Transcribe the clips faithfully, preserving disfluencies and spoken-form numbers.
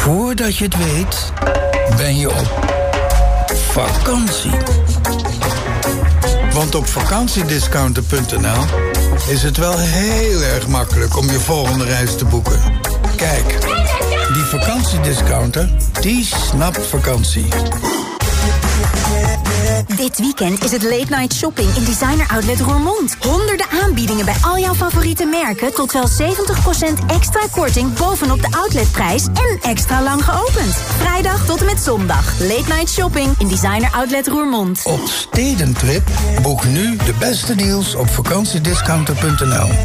Voordat je het weet, ben je op vakantie. Want op vakantiediscounter punt n l is het wel heel erg makkelijk om je volgende reis te boeken. Kijk, die vakantiediscounter, die snapt vakantie. Dit weekend is het late night shopping in Designer Outlet Roermond. Honderden aanbiedingen bij al jouw favoriete merken tot wel zeventig procent extra korting bovenop de outletprijs en extra lang geopend. Vrijdag tot en met zondag. Late night shopping in Designer Outlet Roermond. Op Stedentrip boek nu de beste deals op vakantiediscounter punt n l.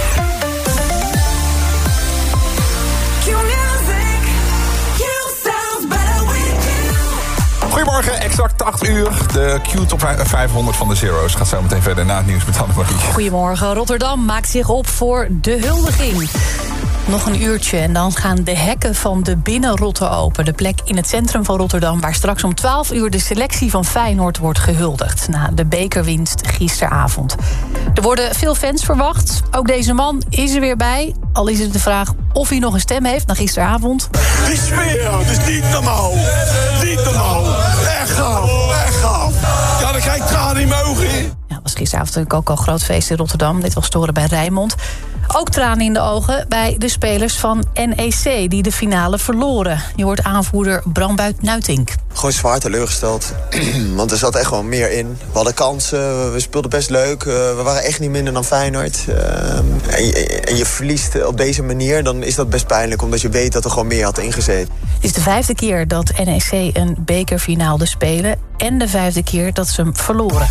Goedemorgen, exact acht uur. De Q-top vijfhonderd van de Zero's gaat zo meteen verder na het nieuws met Annemarie. Goedemorgen, Rotterdam maakt zich op voor de huldiging. Nog een uurtje en dan gaan de hekken van de Binnenrotte open. De plek in het centrum van Rotterdam waar straks om twaalf uur de selectie van Feyenoord wordt gehuldigd. Na de bekerwinst gisteravond. Er worden veel fans verwacht. Ook deze man is er weer bij. Al is het de vraag of hij nog een stem heeft na gisteravond. Die sfeer, het is niet normaal. Niet normaal. Echt gaaf, echt gaaf. Ja, dan krijg ik tranen in mijn ogen. Ja, het was gisteravond natuurlijk ook al een groot feest in Rotterdam. Dit was te horen bij Rijnmond. Ook tranen in de ogen bij de spelers van N E C die de finale verloren. Je hoort aanvoerder Brambuit Nuitink. Gewoon zwaar teleurgesteld. Want er zat echt wel meer in. We hadden kansen, we speelden best leuk. We waren echt niet minder dan Feyenoord. En je, en je verliest op deze manier, dan is dat best pijnlijk. Omdat je weet dat er gewoon meer had ingezeten. Het is de vijfde keer dat N E C een bekerfinale spelen. En de vijfde keer dat ze hem verloren.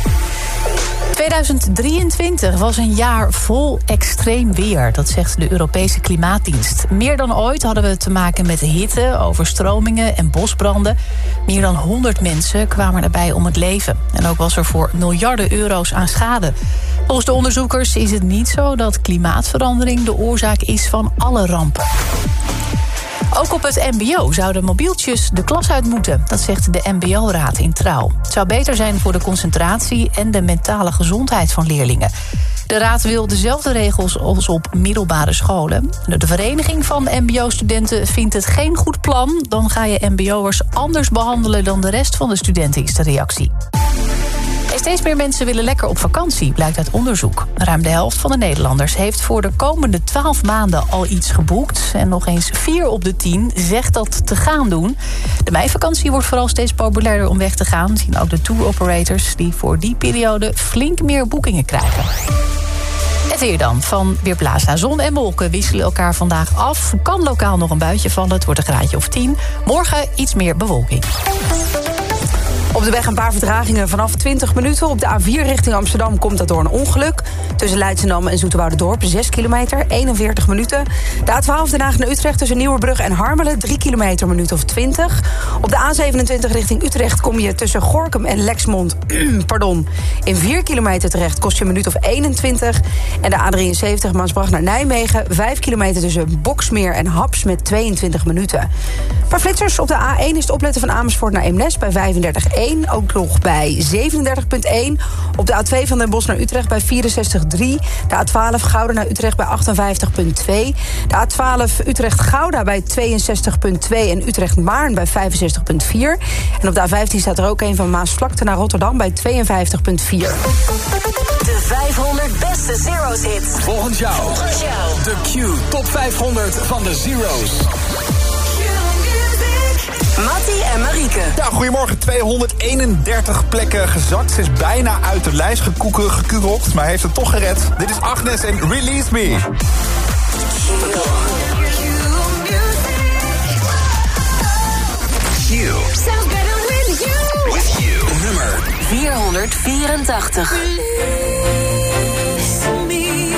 tweeduizend drieëntwintig was een jaar vol extreem weer. Dat zegt de Europese Klimaatdienst. Meer dan ooit hadden we te maken met hitte, overstromingen en bosbranden. Meer dan honderd mensen kwamen daarbij om het leven. En ook was er voor miljarden euro's aan schade. Volgens de onderzoekers is het niet zo dat klimaatverandering de oorzaak is van alle rampen. Ook op het mbo zouden mobieltjes de klas uit moeten. Dat zegt de mbo-raad in Trouw. Het zou beter zijn voor de concentratie en de mentale gezondheid van leerlingen. De raad wil dezelfde regels als op middelbare scholen. De vereniging van mbo-studenten vindt het geen goed plan. Dan ga je mbo'ers anders behandelen dan de rest van de studenten, is de reactie. En steeds meer mensen willen lekker op vakantie, blijkt uit onderzoek. Ruim de helft van de Nederlanders heeft voor de komende twaalf maanden al iets geboekt. En nog eens vier op de tien zegt dat te gaan doen. De meivakantie wordt vooral steeds populairder om weg te gaan. Zien ook de tour operators die voor die periode flink meer boekingen krijgen. Het weer dan, van Weerplaza. Zon en wolken wisselen elkaar vandaag af. Kan lokaal nog een buitje vallen, het wordt een graadje of tien. Morgen iets meer bewolking. Op de weg een paar vertragingen vanaf twintig minuten. Op de A vier richting Amsterdam komt dat door een ongeluk. Tussen Leidschendam en Zoeterwouderdorp zes kilometer, eenenveertig minuten. De A twaalf Den Haag naar Utrecht tussen Nieuwerbrug en Harmelen drie kilometer, minuut of twintig. Op de A zevenentwintig richting Utrecht kom je tussen Gorinchem en Lexmond pardon, in vier kilometer terecht, kost je een minuut of eenentwintig. En de A drieënzeventig Maasbracht naar Nijmegen, vijf kilometer tussen Boksmeer en Haps met tweeëntwintig minuten. Een paar flitsers. Op de A één is het opletten van Amersfoort naar Eemnes bij vijfendertig komma één. Ook nog bij zevenendertig komma één. Op de A twee van Den Bosch naar Utrecht bij vierenzestig komma drie. De A twaalf Gouda naar Utrecht bij achtenvijftig komma twee. De A twaalf Utrecht-Gouda bij tweeënzestig komma twee. En Utrecht-Maarn bij vijfenzestig komma vier. En op de A vijftien staat er ook een van Maasvlakte naar Rotterdam bij tweeënvijftig komma vier. De vijfhonderd beste Zero's hits. Volgens jou. Volgens jou. De Q Top vijfhonderd van de Zero's. Mattie en Marieke. Ja, goedemorgen. tweehonderdeenendertig plekken gezakt. Ze is bijna uit de lijst gekukeld, maar heeft het toch gered. Dit is Agnes en Release Me. Q. Sounds better with you. With you. Nummer vierhonderdvierentachtig. Release me.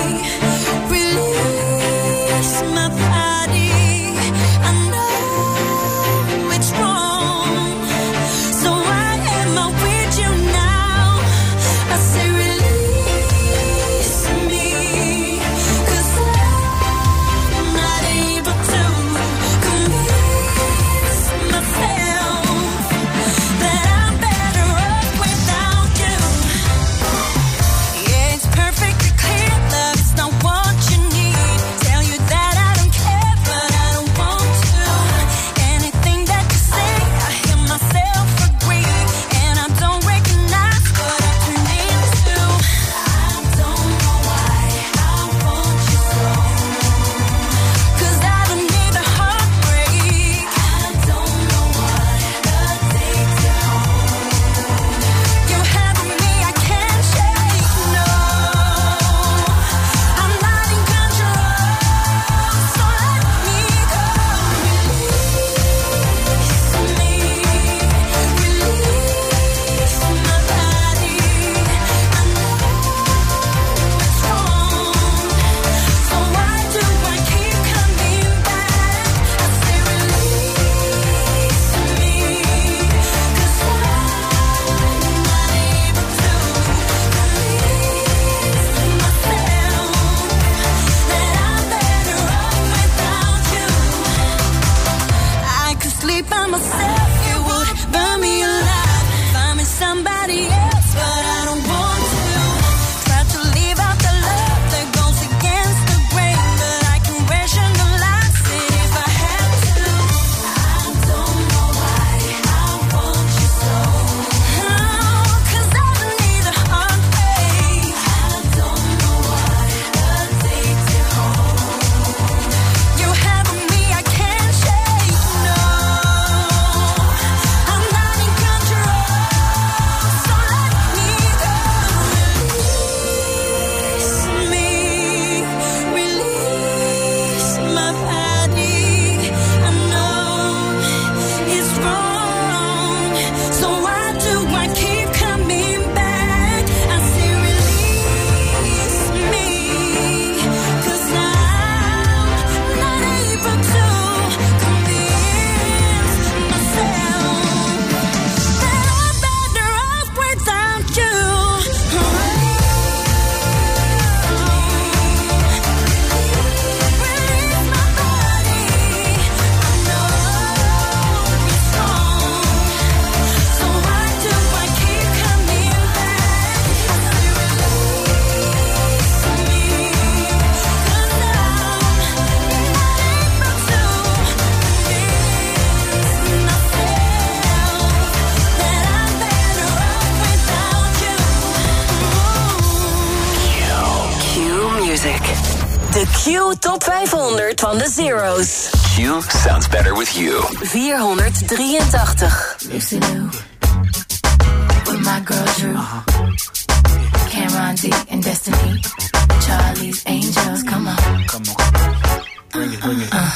Release my body. I know it's wrong. So why am I with you now? I say release me. 'Cause I'm not able to convince myself that I'm better off without you. Yeah. De Q Top vijfhonderd van de Zero's. Q sounds better with you. vierhonderddrieëntachtig. Lucy Lou, with my girl Drew, Cameron D and Destiny, Charlie's Angels, come on. Come on. Bring it, bring it. Uh.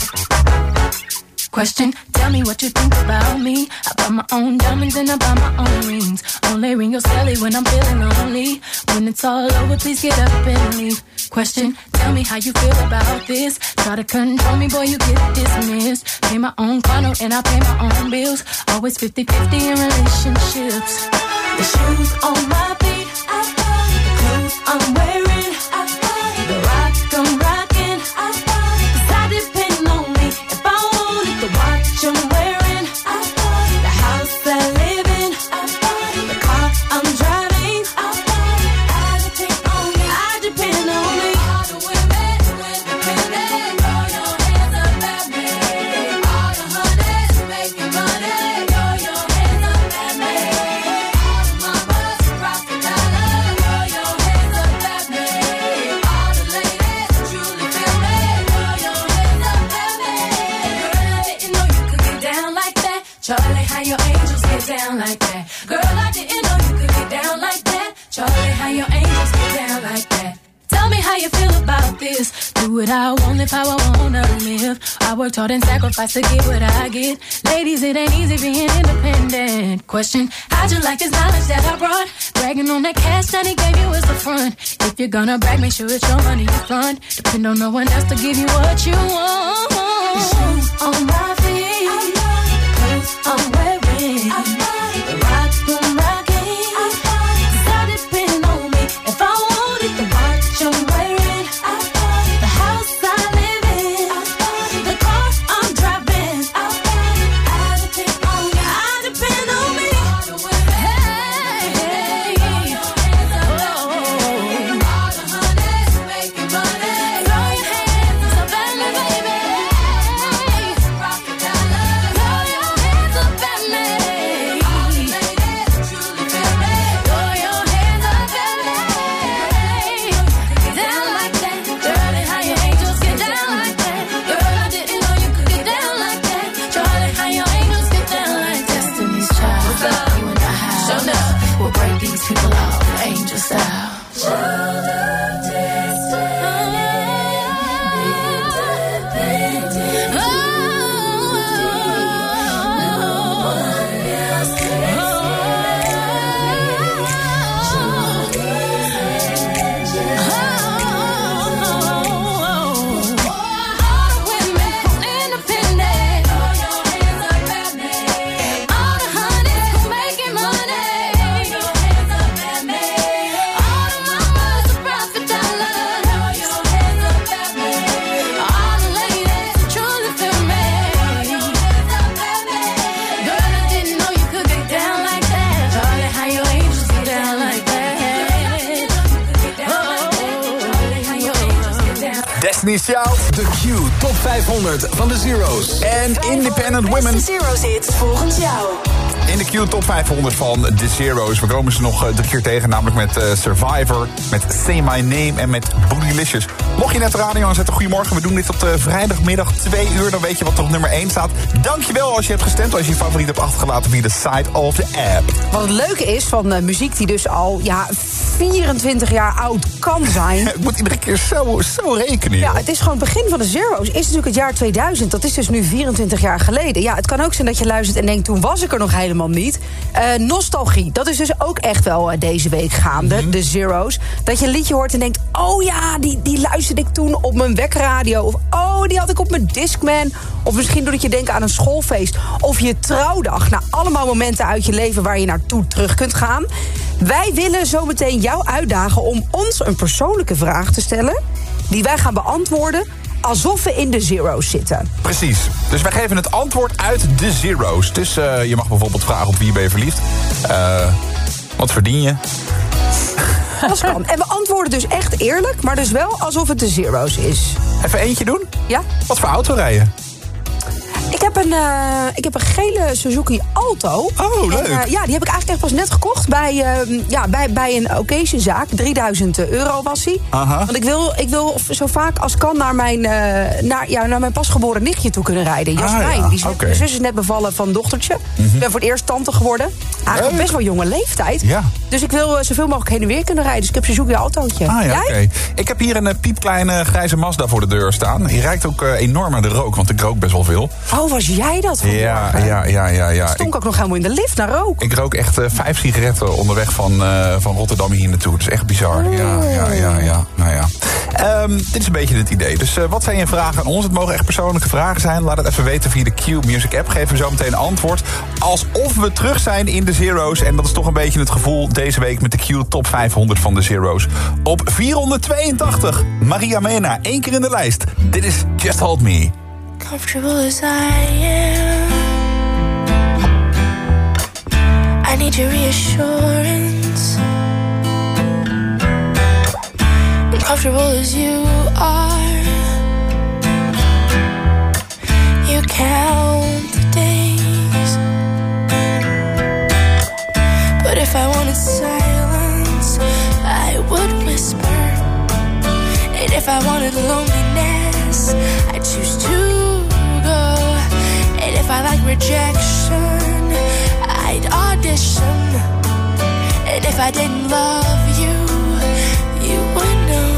Question, tell me what you think about me. I buy my own diamonds and I buy my own rings. Only ring your celly when I'm feeling lonely. When it's all over, please get up and leave. Question, tell me how you feel about this. Try to control me, boy, you get dismissed. Pay my own condo and I pay my own bills. Always fifty-fifty in relationships. The shoes on my feet, I buy. The clothes I'm wearing, I buy. The rock I'm rocking, I buy. 'Cause I depend on me. If I wanted the watch I'm wearing, I buy. The house I live in, I buy. The car I'm driving, I buy. I depend on me, I depend on me. All the women, independent, throw your hands up at me. All the honeys making money, throw your hands up at me. All the mamas rock the dollar, throw your hands up at me. All the ladies truly feel me, throw your hands up at me. Girl, I didn't know you could get down like that. Charlie, how your angels get down like that. Girl, I didn't know you could get down like that. Charlie, how your angels get down like that. Tell me how you feel about this. Do what I want, live how I wanna live. I worked hard and sacrificed to get what I get. Ladies, it ain't easy being independent. Question, how'd you like this knowledge that I brought? Bragging on that cash that he gave you is the front. If you're gonna brag, make sure it's your money you fund. Depend on no one else to give you what you want. The shoes on my feet, the clothes I'm wearing, the rock I'm rocking, 'cause I depend on me. If I wanted the watch I'm wearing, the house I live in, the car I'm driving, I depend on me, I depend on me. Hey, oh, all the honeys making money, throw your hands up at me, baby. Rock the dollar, throw your hands up at me. All the ladies truly feel me, throw your hands up at me. Get down like that, Charlie, how your angels get down like that. Girl, I didn't know you could get down like that. Charlie, how your angels get down like that. Destiny's Child, what's up? You and I have show up. We'll break these people off, angel style. Child of destiny, independent. No one else can Destiny's Child. De Q Top vijfhonderd van de Zero's. En Independent Women. Beste Zero's hits volgens jou. In de Q Top vijfhonderd van de Zero's. We komen ze nog drie keer tegen. Namelijk met uh, Survivor, met Say My Name en met Bootylicious. Mocht je net de radio aanzetten, goedemorgen. We doen dit tot uh, vrijdagmiddag twee uur. Dan weet je wat er op nummer één staat. Dankjewel als je hebt gestemd. Als je je favoriet hebt achtergelaten via de site of de app. Wat het leuke is van uh, muziek die dus al ja, vierentwintig jaar oud kan zijn. Ik moet iedere keer zo, zo rekenen. Ja, joh. het is gewoon het begin van de Zero's. Is natuurlijk het jaar tweeduizend. Dat is dus nu vierentwintig jaar geleden. Ja, het kan ook zijn dat je luistert en denkt, toen was ik er nog helemaal niet. Uh, nostalgie, dat is dus ook echt wel uh, deze week gaande, mm-hmm. de Zero's. Dat je een liedje hoort en denkt, oh ja, die, die luisterde ik toen op mijn wekradio. Of oh, die had ik op mijn Discman. Of misschien doet het je denken aan een schoolfeest. Of je trouwdag. Nou, allemaal momenten uit je leven waar je naartoe terug kunt gaan. Wij willen zometeen jou uitdagen om ons een persoonlijke vraag te stellen, die wij gaan beantwoorden alsof we in de Zero's zitten. Precies. Dus wij geven het antwoord uit de Zero's. Dus uh, je mag bijvoorbeeld vragen op wie ben je verliefd. Uh, wat verdien je? Dat kan. En we antwoorden dus echt eerlijk, maar dus wel alsof het de Zero's is. Even eentje doen? Ja. Wat voor auto rijden? Ik Ik heb een, uh, ik heb een gele Suzuki Alto. Oh, leuk. En, uh, ja, die heb ik eigenlijk echt pas net gekocht bij, uh, ja, bij, bij een occasionzaak. drieduizend euro was hij. Aha. Want ik wil, ik wil zo vaak als kan naar mijn, uh, naar, ja, naar mijn pasgeboren nichtje toe kunnen rijden. Jasmijn. Ah, ja. Die okay. Mijn zus is net bevallen van een dochtertje. Mm-hmm. Ik ben voor het eerst tante geworden. Eigenlijk best wel jonge leeftijd. Ja. Dus ik wil uh, zoveel mogelijk heen en weer kunnen rijden. Dus ik heb een Suzuki Autootje. Ah, ja, Jij? Okay. Ik heb hier een uh, piepkleine grijze Mazda voor de deur staan. Die ruikt ook uh, enorm aan de rook, want ik rook best wel veel. Oh, was jij dat? Ja, ja, ja, ja, ja. Stonk ik, ook nog helemaal in de lift naar rook. Ik rook echt uh, vijf sigaretten onderweg van, uh, van Rotterdam hier naartoe. Dat is echt bizar. Oh. Ja, ja, ja, ja. Nou ja. Um, dit is een beetje het idee. Dus uh, wat zijn je vragen aan ons? Het mogen echt persoonlijke vragen zijn. Laat het even weten via de Q Music app. Geef we zo meteen een antwoord. Alsof we terug zijn in de Zero's. En dat is toch een beetje het gevoel deze week met de Q Top vijfhonderd van de Zero's. Op vierhonderdtweeëntachtig. Maria Mena, één keer in de lijst. Dit is Just Hold Me. Comfortable as I am, I need your reassurance. Comfortable as you are, you count the days. But if I wanted silence, I would whisper. And if I wanted loneliness, I'd choose to go. And if I like rejection, I'd audition. And if I didn't love you, you would know.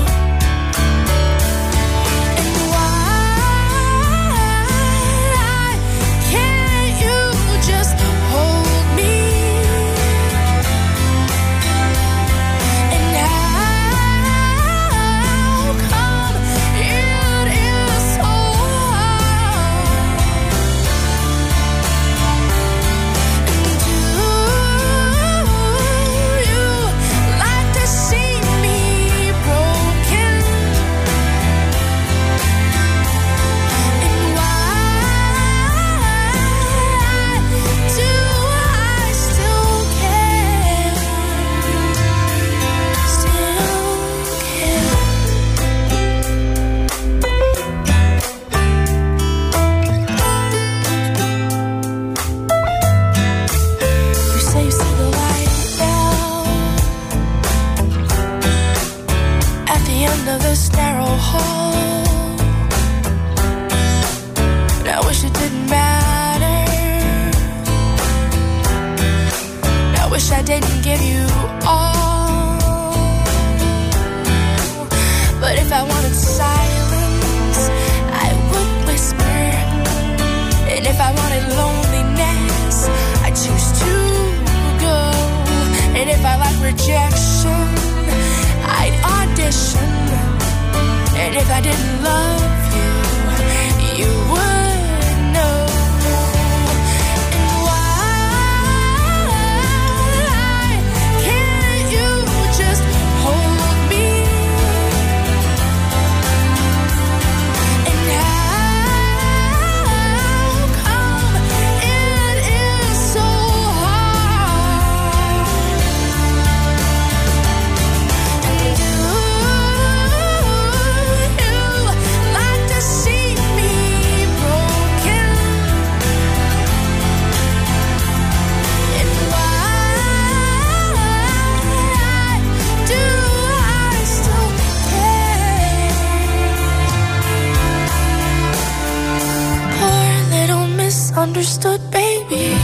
Understood, baby.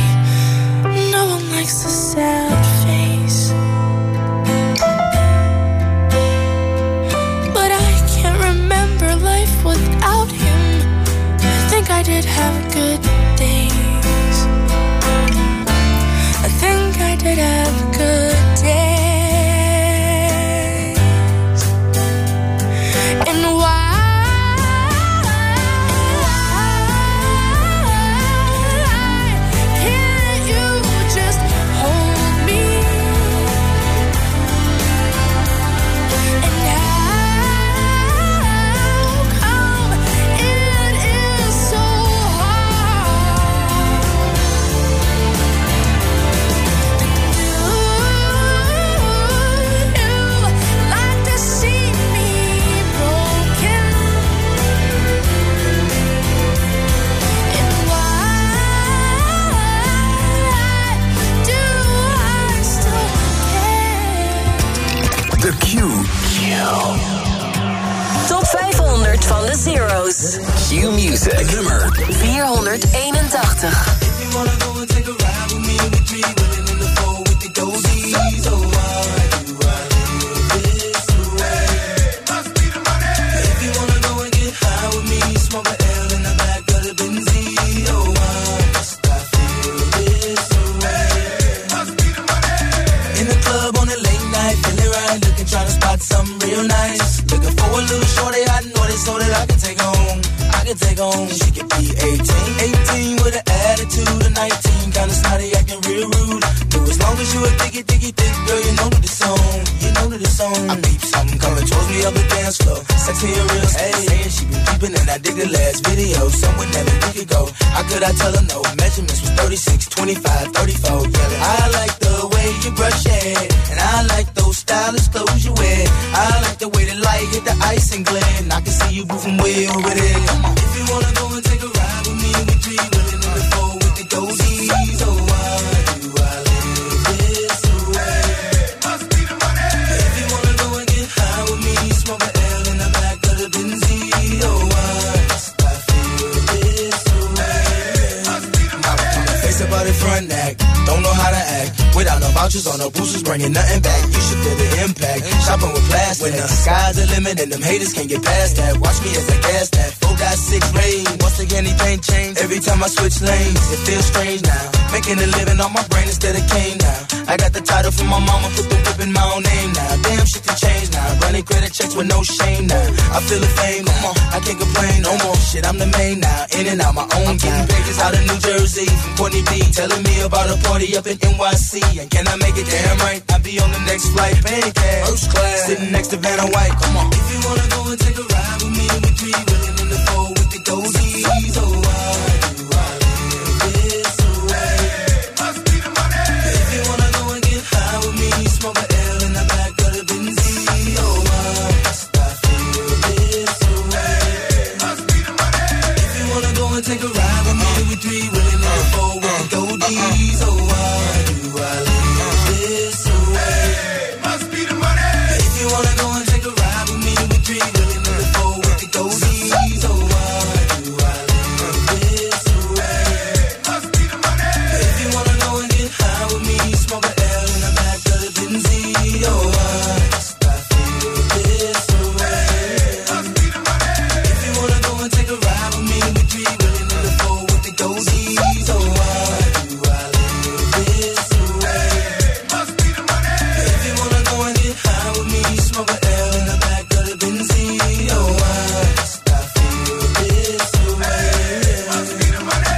No one likes a sad face. But I can't remember life without him. I think I did have good days. I think I did have good days. And why? van de Zero's. Q-Music. Nummer vierhonderdeenentachtig. Something real nice. Looking for a little shorty, I know this so that I can take home. I can take home. She could be eighteen, eighteen with an attitude of nineteen. Kinda snotty, acting real rude. Do as long as you a diggy, diggy, thick girl, you know that it's on. You know that it's on. I peep something coming towards me up the dance floor. Sexy and real, hey, saying she been peeping and I dig the last video. Somewhere that we could go. How could I tell her no? Measurements was thirty-six, twenty-five, thirty-four. Yelling. I like the way you brush your hair, and I like those stylish clothes you wear. I like the way the light hit the ice and glint. I can see you moving way over there. If you wanna go and take a ride with me, we three willing in the four with the goldies. Oh, why do I live this way? Must be the money. If you wanna go and get high with me, smoke a L in the back of the Benz. Oh, why must I feel this way? Must be the money. Face about the front act, don't know how to act. Without no vouchers or no boosters, bringing nothing back. You should feel the impact. Shopping with plastic. When the sky's the limit and them haters can't get past that. Watch me as I gas that. four got six rain. Once again, anything change. Every time I switch lanes, it feels strange now. Making a living on my brain instead of cane now. I got the title from my mama, put the whip in my own name now. Damn, shit can change now. Running credit checks with no shame now. I feel the fame, come on, I can't complain no more. Shit, I'm the main now. In and out my own. Getting pages out of New Jersey from Courtney B. Telling me about a party up in N Y C. And can I make it damn right? I'll be on the next flight, paying cash. First class, sitting next to Vanna White. Come on. If you wanna go and take a ride with me, we three willing in the four with the goldies. Oh, why do I live this way? Must be the money. If you wanna go and get high with me, smoke a L in the back of the Benz. Oh, why must I feel this way? Must be the money. If you wanna go and take a ride with me, we three willing in the four with the goldies. Oh, why do I live this way? Must be the money. If you wanna go and take a ride with me, we three willing in the four with the goldies. Oh, why do I live this way? Must be the money. If you wanna go and get high with me, smoke a L in the back of the Benz. Oh, why must I feel this way? Must be the money. If you wanna go and take a ride with me, we three willing in the four with the goldies. Oh, why do I live this way? Must be the money. If you wanna go and get high with me, smoke a L in the back of the Benz. Oh, why must I feel this way? Must be the money.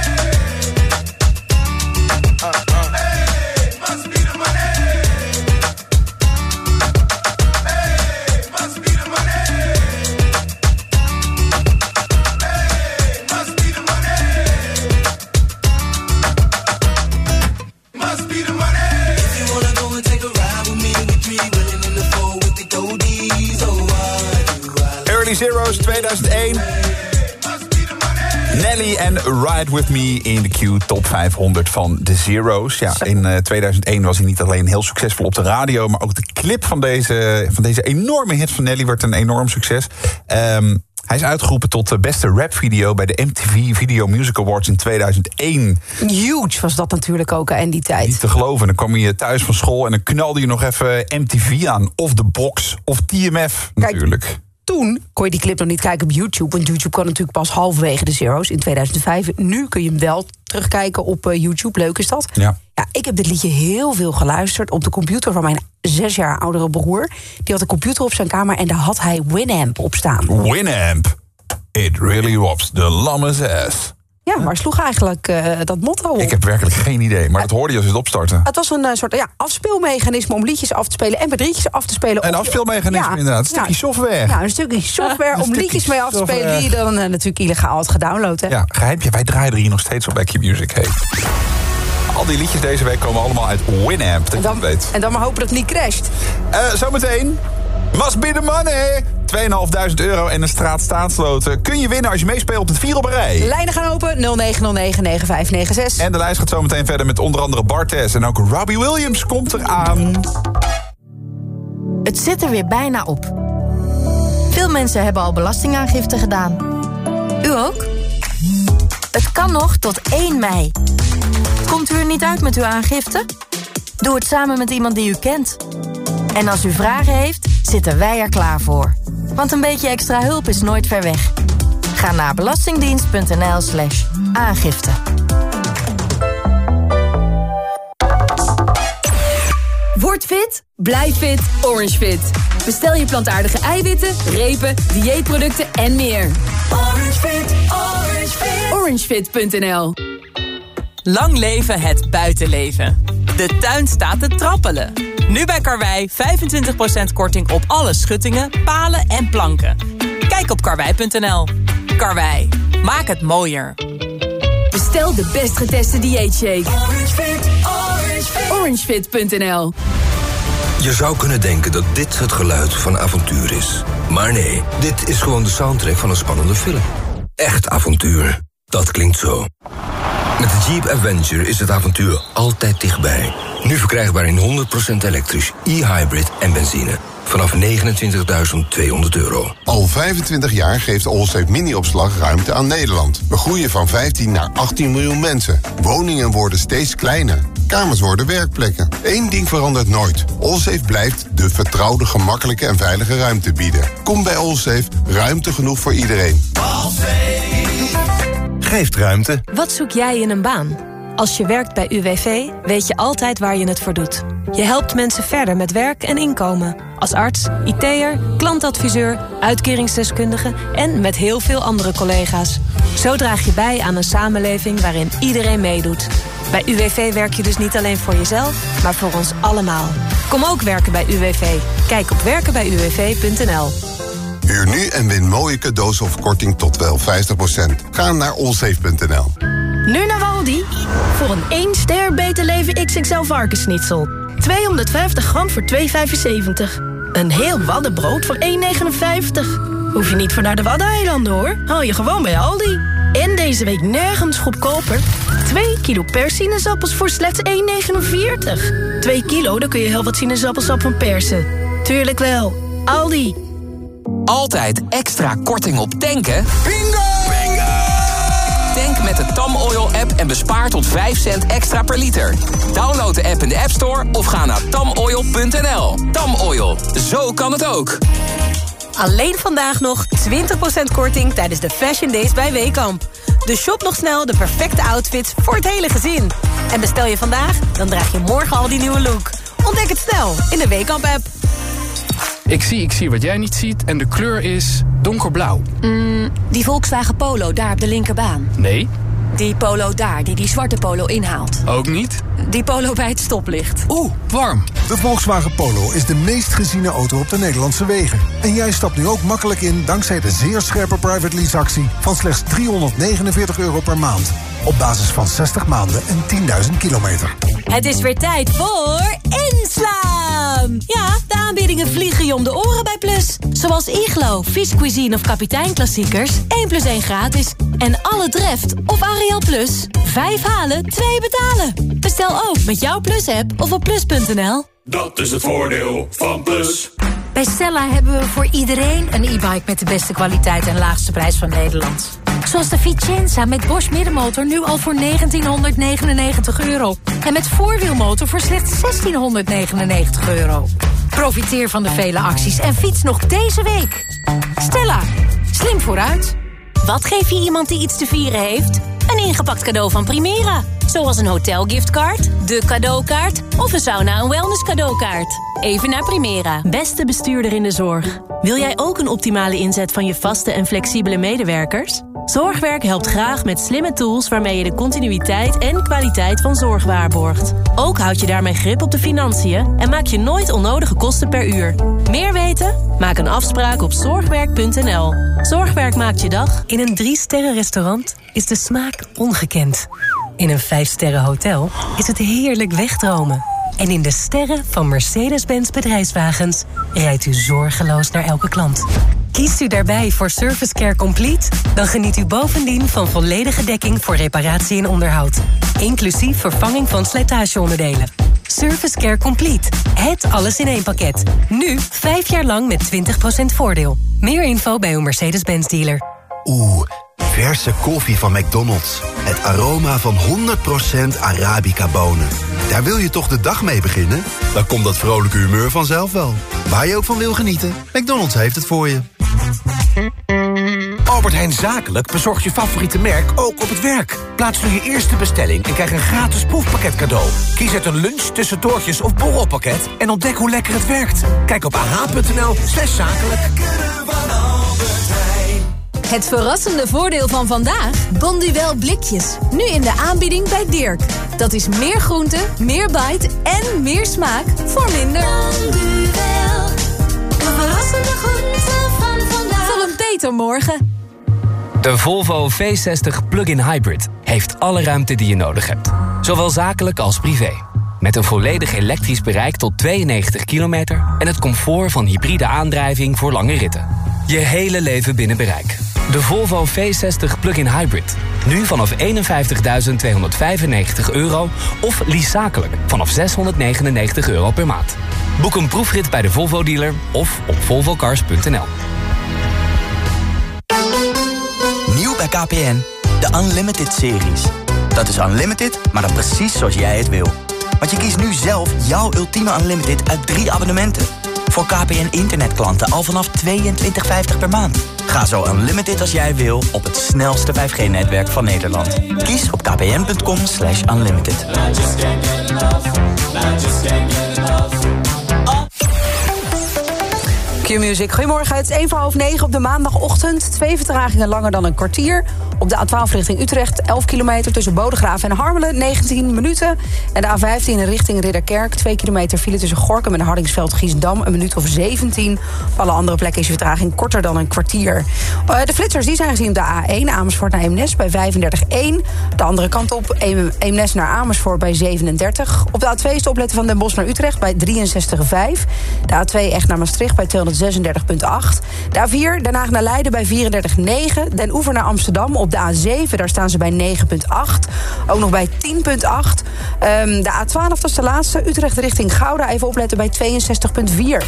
Uh, uh. Hey, must be the money. Hey, must be the money. Hey, must be the money. Must be the money. If you wanna go and take a ride with me, we three willing in the four with the goldies. Oh, why do I Early Zero's tweeduizend één. Nelly en Ride With Me in de Q Top vijfhonderd van de Zero's. Ja, in uh, tweeduizend één was hij niet alleen heel succesvol op de radio, maar ook de clip van deze, van deze enorme hit van Nelly werd een enorm succes. Um, hij is uitgeroepen tot de beste rapvideo bij de M T V Video Music Awards in tweeduizend één. Huge was dat natuurlijk ook in die tijd. Niet te geloven. Dan kwam je thuis van school en dan knalde je nog even M T V aan. Of The Box, of T M F natuurlijk. Kijk, toen kon je die clip nog niet kijken op YouTube. Want YouTube kwam natuurlijk pas halverwege de Zero's in tweeduizend vijf. Nu kun je hem wel terugkijken op uh, YouTube. Leuk is dat. Ja. Ja, ik heb dit liedje heel veel geluisterd op de computer van mijn zes jaar oudere broer. Die had een computer op zijn kamer en daar had hij Winamp op staan. Winamp. It really whops the lamme's ass. Ja, waar sloeg eigenlijk uh, dat motto op? Ik heb werkelijk geen idee, maar dat hoorde je als je het opstartte. Het was een uh, soort ja, afspeelmechanisme om liedjes af te spelen en M P drietjes af te spelen. Een afspeelmechanisme, ja, inderdaad. Een stukje ja, software. Ja, een stukje software ja, een om liedjes mee af te spelen software. Die je dan uh, natuurlijk illegaal had gedownload. Hè? Ja, geheimpje. Wij draaien er hier nog steeds op bij Q-Music. Hey. Al die liedjes deze week komen allemaal uit Winamp, dat en dan, je het weet. En dan maar hopen dat het niet crasht. Uh, zometeen, must be the money. tweeduizend vijfhonderd euro en een straat staatsloten kun je winnen als je meespeelt op het vier op een rij. Lijnen gaan open, nul negen nul negen negen vijf negen zes. En de lijst gaat zo meteen verder met onder andere Bartez. En ook Robbie Williams komt eraan. Het zit er weer bijna op. Veel mensen hebben al belastingaangifte gedaan. U ook? Het kan nog tot één mei. Komt u er niet uit met uw aangifte? Doe het samen met iemand die u kent. En als u vragen heeft, zitten wij er klaar voor. Want een beetje extra hulp is nooit ver weg. Ga naar belastingdienst.nl slash aangifte. Word fit, blijf fit, Orange Fit. Bestel je plantaardige eiwitten, repen, dieetproducten en meer. Orange Fit, Orange Fit. orangefit punt n l. Lang leven het buitenleven. De tuin staat te trappelen. Nu bij Karwei vijfentwintig procent korting op alle schuttingen, palen en planken. Kijk op karwei punt n l. Karwei, maak het mooier. Bestel de best geteste dieetshake. Orange Fit, Orange Fit. orangefit punt n l. Je zou kunnen denken dat dit het geluid van avontuur is. Maar nee, dit is gewoon de soundtrack van een spannende film. Echt avontuur. Dat klinkt zo. Met de Jeep Avenger is het avontuur altijd dichtbij. Nu verkrijgbaar in honderd procent elektrisch, e-hybrid en benzine. Vanaf negenentwintigduizend tweehonderd euro. Al vijfentwintig jaar geeft Allsafe Mini-opslag ruimte aan Nederland. We groeien van vijftien naar achttien miljoen mensen. Woningen worden steeds kleiner. Kamers worden werkplekken. Eén ding verandert nooit. Allsafe blijft de vertrouwde, gemakkelijke en veilige ruimte bieden. Kom bij Allsafe, ruimte genoeg voor iedereen. Allsafe geeft ruimte. Wat zoek jij in een baan? Als je werkt bij U W V, weet je altijd waar je het voor doet. Je helpt mensen verder met werk en inkomen. Als arts, I T'er, klantadviseur, uitkeringsdeskundige en met heel veel andere collega's. Zo draag je bij aan een samenleving waarin iedereen meedoet. Bij U W V werk je dus niet alleen voor jezelf, maar voor ons allemaal. Kom ook werken bij U W V. Kijk op werken bij u w v punt n l. Huur nu en win mooie cadeaus of korting tot wel vijftig procent. Ga naar allsafe punt n l. Nu naar Aldi. Voor een één ster Beter Leven X X L varkensschnitzel. tweehonderdvijftig gram voor twee vijfenzeventig. Een heel waddenbrood voor één negenenvijftig. Hoef je niet voor naar de Waddeneilanden hoor. Haal je gewoon bij Aldi. En deze week nergens goedkoper. twee kilo persinezappels voor slechts één negenenveertig. twee kilo, dan kun je heel wat sinaasappelsap van persen. Tuurlijk wel. Aldi. Altijd extra korting op tanken? Bingo! Bingo! Tank met de Tam Oil app en bespaar tot vijf cent extra per liter. Download de app in de App Store of ga naar tam oil punt n l. Tam Oil, zo kan het ook. Alleen vandaag nog twintig procent korting tijdens de Fashion Days bij Weekamp. Dus shop nog snel de perfecte outfits voor het hele gezin. En bestel je vandaag, dan draag je morgen al die nieuwe look. Ontdek het snel in de Weekamp-app. Ik zie, ik zie wat jij niet ziet en de kleur is donkerblauw. Mm, die Volkswagen Polo daar op de linkerbaan. Nee. Die Polo daar, die die zwarte Polo inhaalt. Ook niet. Die Polo bij het stoplicht. Oeh, warm. De Volkswagen Polo is de meest geziene auto op de Nederlandse wegen. En jij stapt nu ook makkelijk in dankzij de zeer scherpe private lease actie van slechts driehonderdnegenenveertig euro per maand. Op basis van zestig maanden en tienduizend kilometer. Het is weer tijd voor inslaan! Ja, de aanbiedingen vliegen je om de oren bij Plus. Zoals Iglo, Fish Cuisine of Kapitein Klassiekers. één plus één gratis. En alle Dreft of Ariel Plus. Vijf halen, twee betalen. Bestel ook met jouw Plus-app of op plus punt n l. Dat is het voordeel van Plus. Bij Stella hebben we voor iedereen een e-bike met de beste kwaliteit en laagste prijs van Nederland. Zoals de Vicenza met Bosch middenmotor nu al voor negentienhonderdnegenennegentig euro. En met voorwielmotor voor slechts zestienhonderdnegenennegentig euro. Profiteer van de vele acties en fiets nog deze week. Stella, slim vooruit. Wat geef je iemand die iets te vieren heeft? Een ingepakt cadeau van Primera. Zoals een hotelgiftkaart, de cadeaukaart of een sauna- en wellness cadeaukaart. Even naar Primera. Beste bestuurder in de zorg. Wil jij ook een optimale inzet van je vaste en flexibele medewerkers? Zorgwerk helpt graag met slimme tools waarmee je de continuïteit en kwaliteit van zorg waarborgt. Ook houd je daarmee grip op de financiën en maak je nooit onnodige kosten per uur. Meer weten? Maak een afspraak op zorgwerk punt n l. Zorgwerk maakt je dag. In een drie sterren restaurant is de smaak ongekend. In een vijf sterren hotel is het heerlijk wegdromen. En in de sterren van Mercedes-Benz bedrijfswagens rijdt u zorgeloos naar elke klant. Kiest u daarbij voor Service Care Complete? Dan geniet u bovendien van volledige dekking voor reparatie en onderhoud. Inclusief vervanging van slijtageonderdelen. Service Care Complete. Het alles in één pakket. Nu vijf jaar lang met twintig procent voordeel. Meer info bij uw Mercedes-Benz dealer. Oeh, verse koffie van McDonald's. Het aroma van honderd procent Arabica bonen. Daar wil je toch de dag mee beginnen? Dan komt dat vrolijke humeur vanzelf wel. Waar je ook van wil genieten. McDonald's heeft het voor je. Albert Heijn Zakelijk bezorgt je favoriete merk ook op het werk. Plaats nu je eerste bestelling en krijg een gratis proefpakket cadeau. Kies uit een lunch, tussendoortjes of borrelpakket en ontdek hoe lekker het werkt. Kijk op ah.nl slash zakelijk. Het verrassende voordeel van vandaag? Bonduel blikjes. Nu in de aanbieding bij Dirk. Dat is meer groente, meer bite en meer smaak voor minder. Bonduel. De verrassende groente van vandaag. Voor een beter morgen. De Volvo V zestig Plug-in Hybrid heeft alle ruimte die je nodig hebt. Zowel zakelijk als privé. Met een volledig elektrisch bereik tot tweeënnegentig kilometer... en het comfort van hybride aandrijving voor lange ritten. Je hele leven binnen bereik. De Volvo V zestig Plug-in Hybrid. Nu vanaf eenenvijftigduizend tweehonderdvijfennegentig euro of lease zakelijk vanaf zeshonderdnegenennegentig euro per maand. Boek een proefrit bij de Volvo dealer of op volvo cars punt n l. Nieuw bij K P N, de Unlimited-series. Dat is unlimited, maar dan precies zoals jij het wil. Want je kiest nu zelf jouw ultieme Unlimited uit drie abonnementen. Voor K P N internetklanten al vanaf tweeëntwintig vijftig per maand. Ga zo unlimited als jij wil op het snelste vijf G netwerk van Nederland. Kies op kpn.com slash unlimited. Q-Music, goedemorgen. Het is één voor half negen op de maandagochtend. Twee vertragingen langer dan een kwartier. Op de A twaalf richting Utrecht, elf kilometer tussen Bodegraven en Harmelen, negentien minuten. En de A vijftien richting Ridderkerk, twee kilometer file tussen Gorinchem en Hardingsveld-Giessendam, een minuut of zeventien. Op alle andere plekken is je vertraging korter dan een kwartier. Uh, de flitsers die zijn gezien op de A één, Amersfoort naar Eemnes bij vijfendertig komma één. De andere kant op, Eemnes naar Amersfoort bij zevenendertig. Op de A twee is te opletten van Den Bosch naar Utrecht bij drieënzestig komma vijf. De A twee echt naar Maastricht bij tweehonderdzesendertig komma acht. De A vier, Den Haag naar Leiden bij vierendertig komma negen. Den Oever naar Amsterdam op de A zeven, daar staan ze bij negen komma acht. Ook nog bij tien komma acht. Um, de A twaalf, dat is de laatste. Utrecht richting Gouda, even opletten bij tweeënzestig komma vier.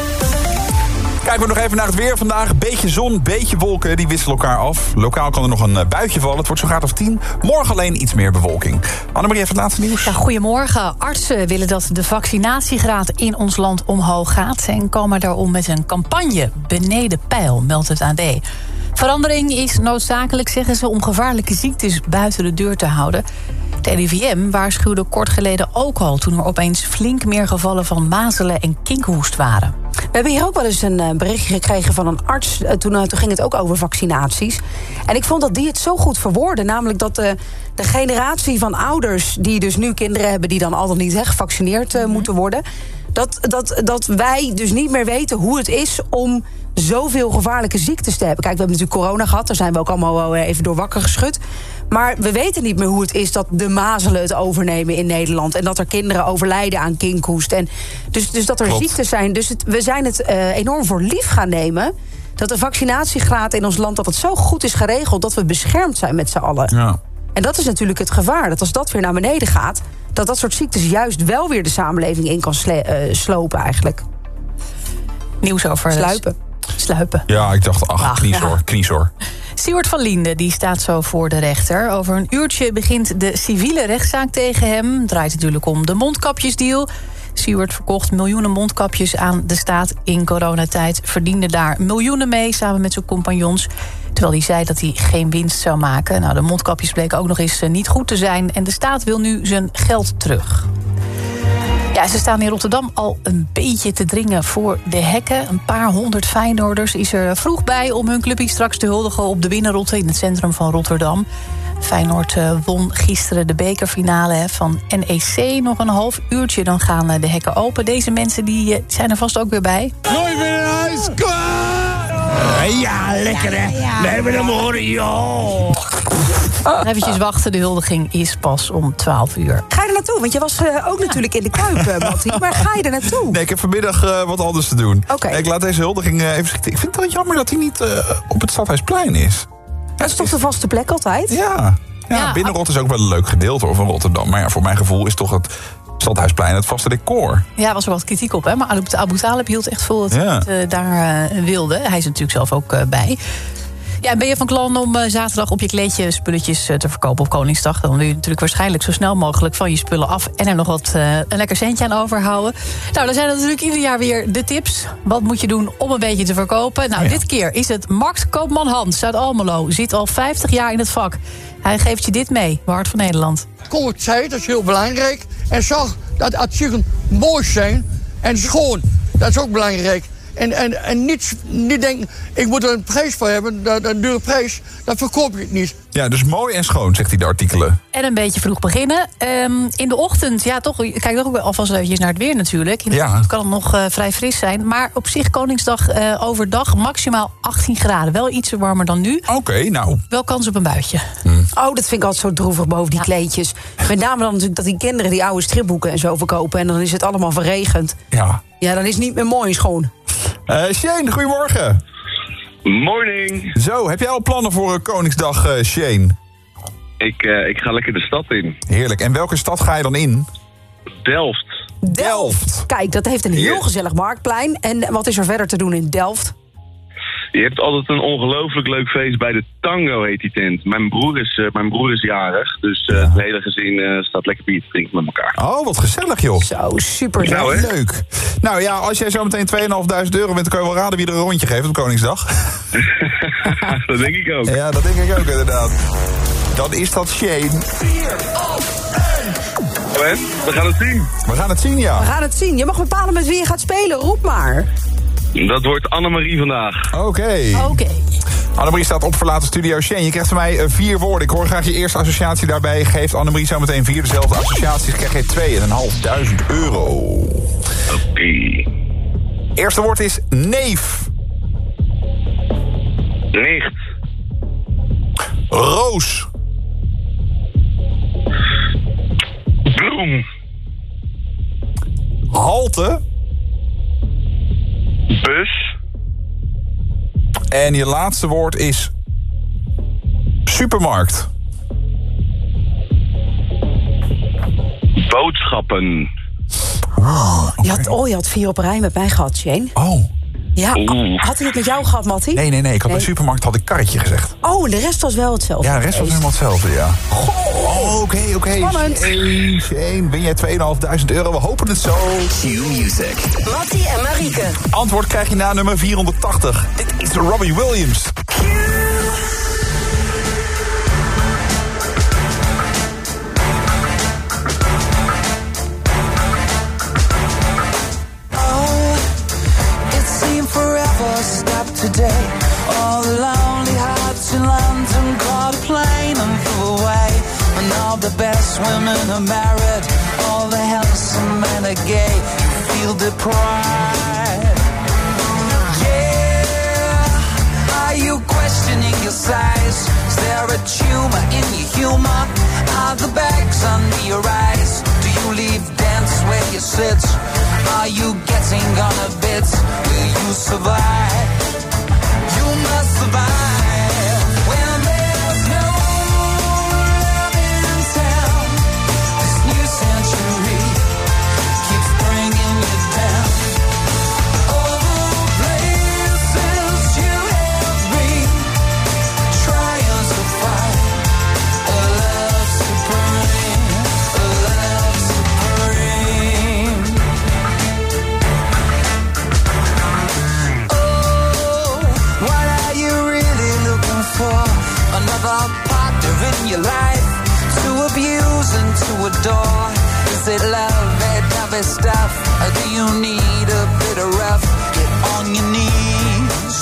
Kijken we nog even naar het weer vandaag. Beetje zon, beetje wolken, die wisselen elkaar af. Lokaal kan er nog een buitje vallen. Het wordt zo'n graad of tien. Morgen alleen iets meer bewolking. Annemarie, even het laatste nieuws. Ja, goedemorgen. Artsen willen dat de vaccinatiegraad in ons land omhoog gaat en komen daarom met een campagne beneden peil, meldt het A D. Verandering is noodzakelijk, zeggen ze, om gevaarlijke ziektes buiten de deur te houden. De R I V M waarschuwde kort geleden ook al toen er opeens flink meer gevallen van mazelen en kinkhoest waren. We hebben hier ook wel eens een berichtje gekregen van een arts. Toen, toen ging het ook over vaccinaties. En ik vond dat die het zo goed verwoordde. Namelijk dat de, de generatie van ouders die dus nu kinderen hebben die dan al dan niet he, gevaccineerd uh, moeten worden. Dat, dat, dat wij dus niet meer weten hoe het is om zoveel gevaarlijke ziektes te hebben. Kijk, we hebben natuurlijk corona gehad. Daar zijn we ook allemaal wel even door wakker geschud. Maar we weten niet meer hoe het is dat de mazelen het overnemen in Nederland. En dat er kinderen overlijden aan kinkhoest. En dus, dus dat er Klopt. ziektes zijn. Dus het, we zijn het uh, enorm voor lief gaan nemen dat de vaccinatiegraad in ons land, dat het zo goed is geregeld dat we beschermd zijn met z'n allen. Ja. En dat is natuurlijk het gevaar. Dat als dat weer naar beneden gaat, dat dat soort ziektes juist wel weer de samenleving in kan sle- uh, slopen eigenlijk. Nieuws over Sluipen. Sluipen. Ja, ik dacht, ach, kniezoor, ja. kniezoor. Stuart van Liende die staat zo voor de rechter. Over een uurtje begint de civiele rechtszaak tegen hem. Het draait natuurlijk om de mondkapjesdeal. Stuart verkocht miljoenen mondkapjes aan de staat in coronatijd. Verdiende daar miljoenen mee samen met zijn compagnons. Terwijl hij zei dat hij geen winst zou maken. Nou, de mondkapjes bleken ook nog eens niet goed te zijn. En de staat wil nu zijn geld terug. Ja, ze staan in Rotterdam al een beetje te dringen voor de hekken. Een paar honderd Feyenoorders is er vroeg bij om hun clubje straks te huldigen op de Binnenrotte in het centrum van Rotterdam. Feyenoord won gisteren de bekerfinale van N E C. Nog een half uurtje, dan gaan de hekken open. Deze mensen die zijn er vast ook weer bij. Nooit meer in huis, ja, lekker hè. Ja, ja. We hebben hem horen, joh. Even wachten, de huldiging is pas om twaalf uur. Ga je er naartoe? Want je was uh, ook natuurlijk in de Kuip, uh, Mattie. Maar ga je er naartoe? Nee, ik heb vanmiddag uh, wat anders te doen. Okay. Ik laat deze huldiging uh, even schieten. Ik vind het wel jammer dat hij niet uh, op het Stadhuisplein is. Dat is toch de vaste plek altijd? Ja, ja, ja. Binnenrot is ook wel een leuk gedeelte van Rotterdam. Maar ja, voor mijn gevoel is toch het Stadhuisplein het vaste decor. Ja, was er wat kritiek op, hè? Maar Abu, Abu Talib hield echt vol dat hij Ja. het uh, daar uh, wilde. Hij is er natuurlijk zelf ook uh, bij. Ja, en ben je van plan om uh, zaterdag op je kleedje spulletjes uh, te verkopen op Koningsdag? Dan wil je natuurlijk waarschijnlijk zo snel mogelijk van je spullen af en er nog wat uh, een lekker centje aan overhouden. Nou, dan zijn er natuurlijk ieder jaar weer de tips. Wat moet je doen om een beetje te verkopen? Nou, Ja. dit keer is het marktkoopman Hans uit Almelo. Zit al vijftig jaar in het vak. Hij geeft je dit mee, Hart van Nederland. Kwaliteit, dat is heel belangrijk. En zorg dat artikelen mooi zijn en schoon. Dat is ook belangrijk. En, en, en niet, niet denken, ik moet er een prijs voor hebben, dat, een dure prijs, dan verkoop je het niet. Ja, dus mooi en schoon, zegt hij de artikelen. En een beetje vroeg beginnen. Um, in de ochtend, ja toch, kijk toch ook alvast eventjes naar het weer natuurlijk. In de Ja. ochtend kan het nog uh, vrij fris zijn. Maar op zich Koningsdag uh, overdag maximaal achttien graden. Wel iets warmer dan nu. Oké, okay, nou. Wel kans op een buitje. Oh, dat vind ik altijd zo droevig boven die ja. kleedjes. Met name dan natuurlijk dat die kinderen die oude stripboeken en zo verkopen. En dan is het allemaal verregend. Ja. Ja, dan is het niet meer mooi en schoon. Uh, Shane, goedemorgen. Morning. Zo, heb jij al plannen voor uh, Koningsdag, uh, Shane? Ik, uh, ik ga lekker de stad in. Heerlijk. En welke stad ga je dan in? Delft. Delft. Kijk, dat heeft een heel yes. gezellig marktplein. En wat is er verder te doen in Delft? Je hebt altijd een ongelooflijk leuk feest bij de Tango, heet die tent. Mijn broer is, uh, mijn broer is jarig, dus uh, ja. het hele gezin uh, staat lekker bier te drinken met elkaar. Oh, wat gezellig, joh. Zo, super nou, leuk. Nou ja, als jij zo meteen tweeënhalfduizend euro bent, dan kan je wel raden wie er een rondje geeft op Koningsdag. Dat denk ik ook. Ja, dat denk ik ook inderdaad. Dan is dat Shane. Oh, en? We gaan het zien. We gaan het zien, ja. We gaan het zien. Je mag bepalen met wie je gaat spelen. Roep maar. Dat wordt Annemarie vandaag. Oké. Okay. Oké. Okay. Annemarie staat op verlaten studio. Shane, je krijgt van mij uh, vier woorden. Ik hoor graag je eerste associatie daarbij. Geeft Annemarie zo meteen vier dezelfde associaties. Krijg je tweeënhalfduizend euro. Oké. Okay. Eerste woord is neef. Nicht. Roos. Bloem. Halte. Bus. En je laatste woord is supermarkt. Boodschappen. Oh, je had, oh, je had vier op een rij met mij gehad, Shane. Oh. Ja, Oeh. Had hij het met jou gehad, Mattie? Nee, nee, nee. Ik had nee. bij supermarkt had ik karretje gezegd. Oh, en de rest was wel hetzelfde. Ja, de rest was helemaal hetzelfde, ja. Oh, oké, oké. Okay. Shane, Shane, win jij tweeënhalfduizend euro? We hopen het zo. Q-Music. Mattie en Marieke. Antwoord krijg je na nummer vierhonderdtachtig. Dit is Robbie Williams. Today, all the lonely hearts in London caught a plane and flew away. And all the best women are married, all the handsome men are gay. You feel deprived. Yeah, are you questioning your size? Is there a tumor in your humor? Are the bags under your eyes? Do you leave dance where you sit? Are you getting on a bit? Will you survive? You must survive when there's no love in town. This new century keeps bringing you down. All the places you have been, trying to find a love supreme, a love supreme. Another partner in your life to abuse and to adore. Is it love, that lovey stuff? Or do you need a bit of rough? Get on your knees.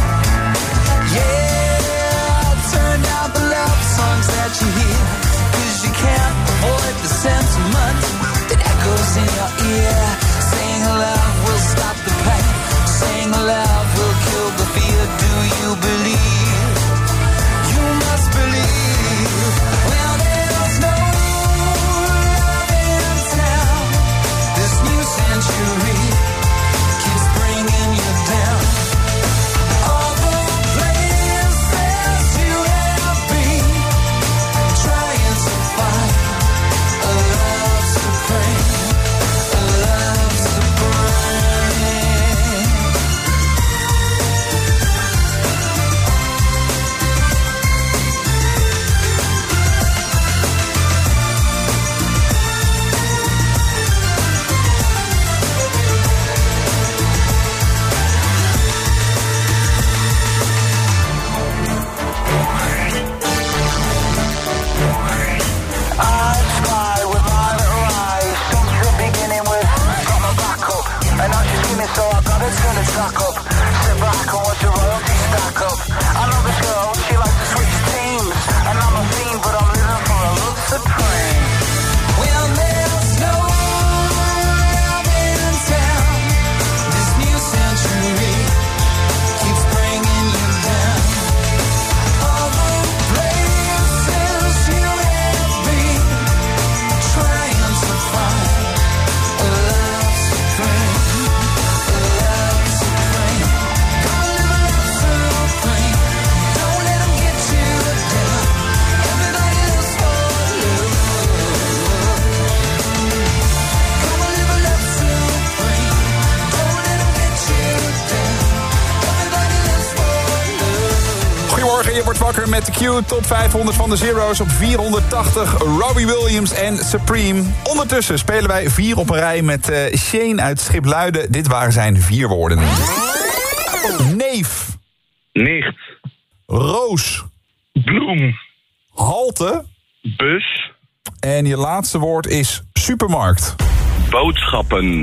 Yeah, turn down the love songs that you hear, cause you can't avoid the sentiment that echoes in your ear. Saying love will stop the pain, saying love will kill the fear. Do you believe? You must believe. Well, there's no love in town. This new century keeps bringing you down. Walker met de Q. Top vijfhonderd van de Zero's op vierhonderdtachtig. Robbie Williams en Supreme. Ondertussen spelen wij vier op een rij met uh, Shane uit Schipluiden. Dit waren zijn vier woorden. Neef. Nicht. Roos. Bloem. Halte. Bus. En je laatste woord is supermarkt. Boodschappen.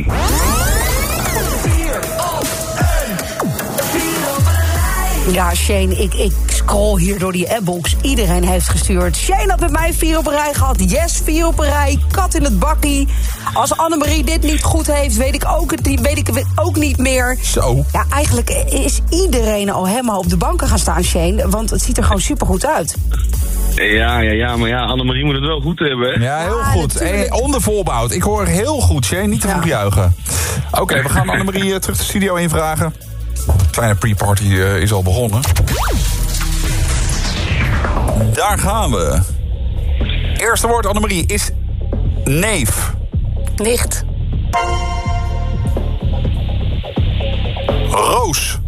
Ja, Shane, ik, ik scroll hier door die appbox. Iedereen heeft gestuurd. Shane had met mij vier op een rij gehad. Yes, vier op een rij. Kat in het bakkie. Als Annemarie dit niet goed heeft, weet ik ook, het niet, weet ik het ook niet meer. Zo. Ja, eigenlijk is iedereen al helemaal op de banken gaan staan, Shane. Want het ziet er gewoon supergoed uit. Ja, ja, ja, maar ja, Annemarie moet het wel goed hebben, hè? Ja, heel goed. Hey, onder voorbehoud. Ik hoor heel goed, Shane. Niet te vroeg juichen. Oké, okay, we gaan Annemarie uh, terug de studio invragen. Kleine pre-party uh, is al begonnen. Daar gaan we. Eerste woord, Annemarie, is neef. Nicht. Roos.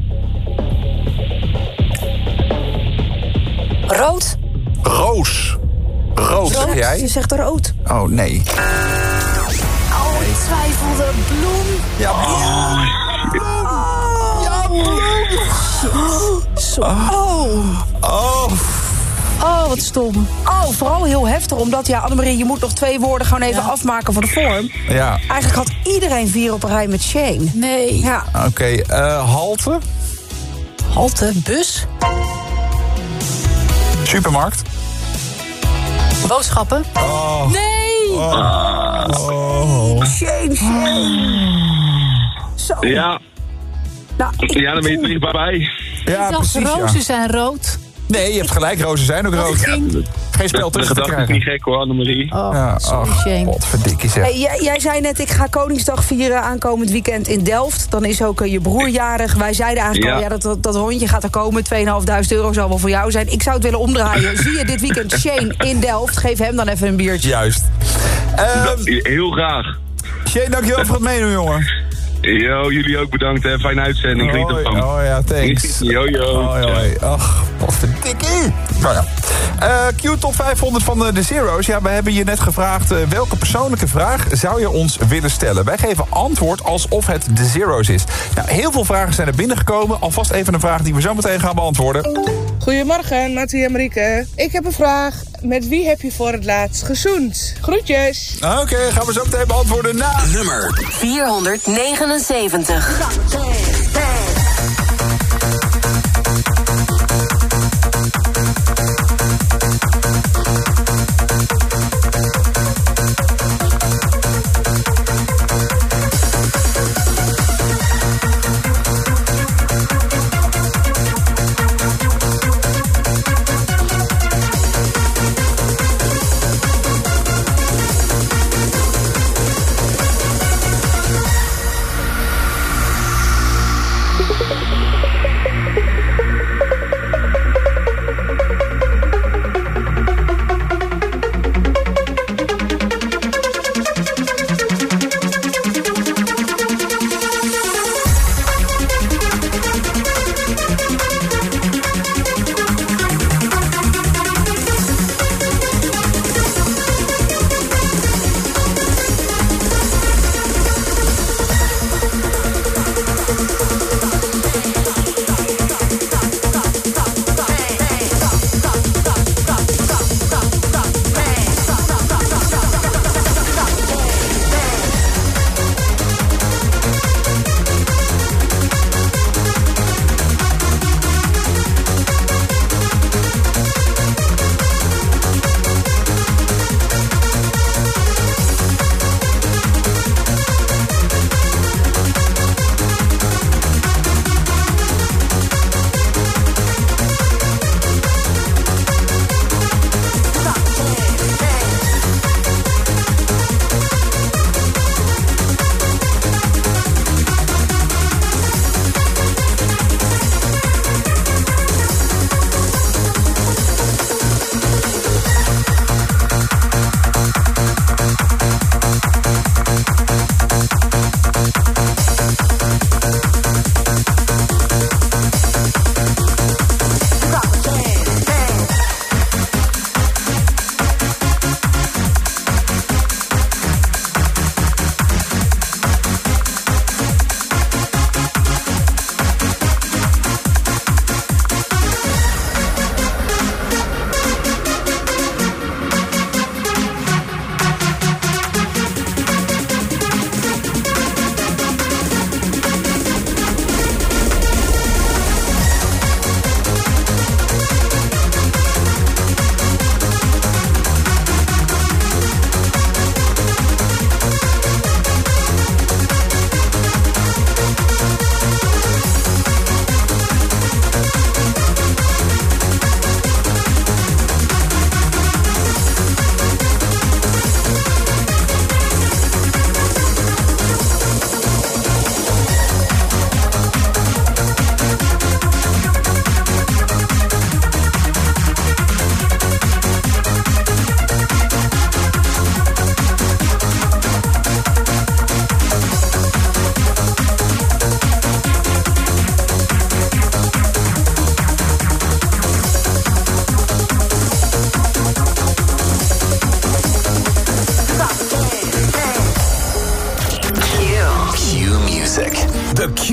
Rood. Roos. Rood, zeg jij? Je zegt rood. Oh, nee. Oh, ik twijfelde. Bloem. Ja, bloem. Ja, bloem. Zo. Oh. Oh. Oh, wat stom. Oh, vooral heel heftig, omdat, ja, Annemarie, je moet nog twee woorden gewoon even ja. afmaken van de vorm. Ja. Eigenlijk had iedereen vier op een rij met Shane. Nee. Ja. Oké, okay, uh, halte. Halte, bus. Supermarkt. Boodschappen. Oh. Nee! Oh. Oh. Shane, Shane. Zo. Ja. Nou, ik... Ja, dan ben je dichtbij. Ja, ik dacht, precies, rozen ja. zijn rood. Nee, je hebt gelijk, rozen zijn ook rood. Ja, geen spel tussen te krijgen. De gedachte is niet gek hoor, Annemarie. Oh, ja, sorry, ach, Shane. wat verdikkie zeg. Hey, jij, jij zei net, ik ga Koningsdag vieren aankomend weekend in Delft. Dan is ook uh, je broer jarig. Wij zeiden eigenlijk ja. al, ja, dat, dat, dat hondje gaat er komen. tweeënhalfduizend euro zal wel voor jou zijn. Ik zou het willen omdraaien. Zie je dit weekend Shane in Delft? Geef hem dan even een biertje. Juist. Um, dat, heel graag. Shane, dankjewel voor het meedoen, jongen. Yo, jullie ook bedankt, hè. Fijne uitzending. Geniet ervan. Oh ja, thanks. Yo, yo. Hoi, hoi. Ach, wat verdikkie. Nou ja. Uh, Q Top vijfhonderd van de, de Zero's. Ja, we hebben je net gevraagd uh, welke persoonlijke vraag zou je ons willen stellen. Wij geven antwoord alsof het de Zero's is. Nou, heel veel vragen zijn er binnengekomen. Alvast even een vraag die we zo meteen gaan beantwoorden. Goedemorgen, Mattie en Marieke. Ik heb een vraag. Met wie heb je voor het laatst gezoend? Groetjes. Oké, okay, gaan we zo meteen beantwoorden na nummer vierhonderdnegenenzeventig.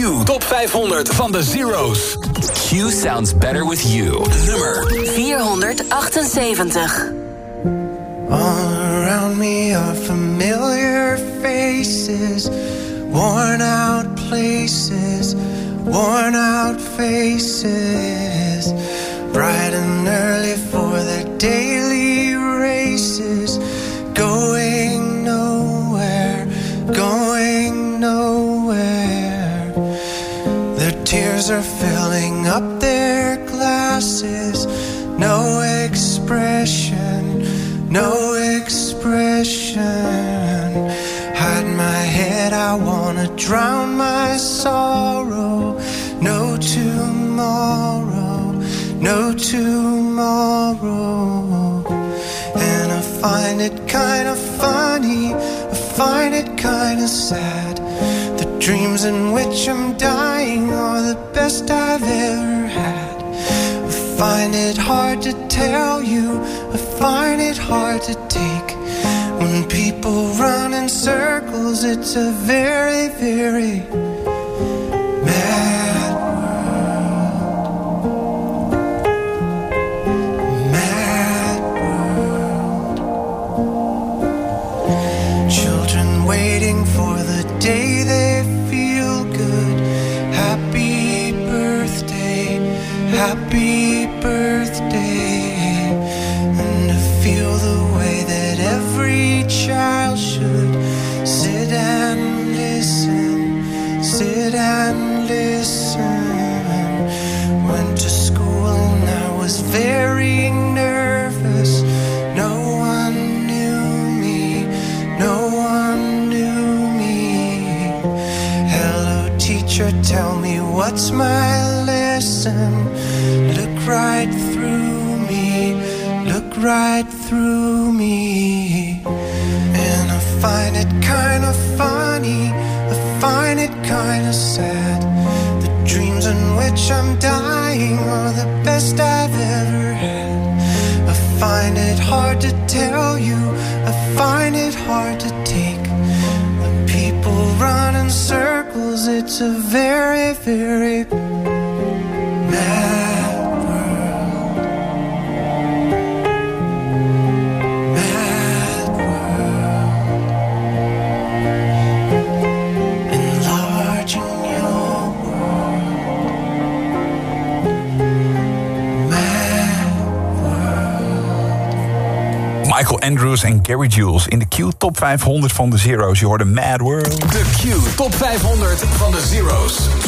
Q Top vijfhonderd van de Zero's. Q sounds better with you. Nummer vierhonderdachtenzeventig. All around me are familiar faces, worn out places, worn out faces, bright and early for their daily races, going nowhere, going nowhere. Their tears are filling up their glasses, no expression, no expression. Hide my head, I wanna drown my sorrow. No tomorrow, no tomorrow. And I find it kind of funny, I find it kind of sad. The dreams in which I'm dying are the best I've ever had. I find it hard to tell you, I find it hard to take. When people run in circles, it's a very, very mad world. Mad world. Children waiting for the day they feel good. Happy birthday, happy birthday. And to feel the way that every child should sit and listen, sit and listen. Went to school and I was very nervous. No one knew me, no one knew me. Hello teacher, tell me what's my lesson. Look right through me, look right through me. And I find it kind of funny, I find it kind of sad. The dreams in which I'm dying are the best I've ever had. I find it hard to tell you, I find it hard to take. When people run in circles, it's a very, very mad. Michael Andrews en Gary Jules in de Q Top vijfhonderd van de Zero's. Je hoorde Mad World. De Q Top vijfhonderd van de Zero's. Q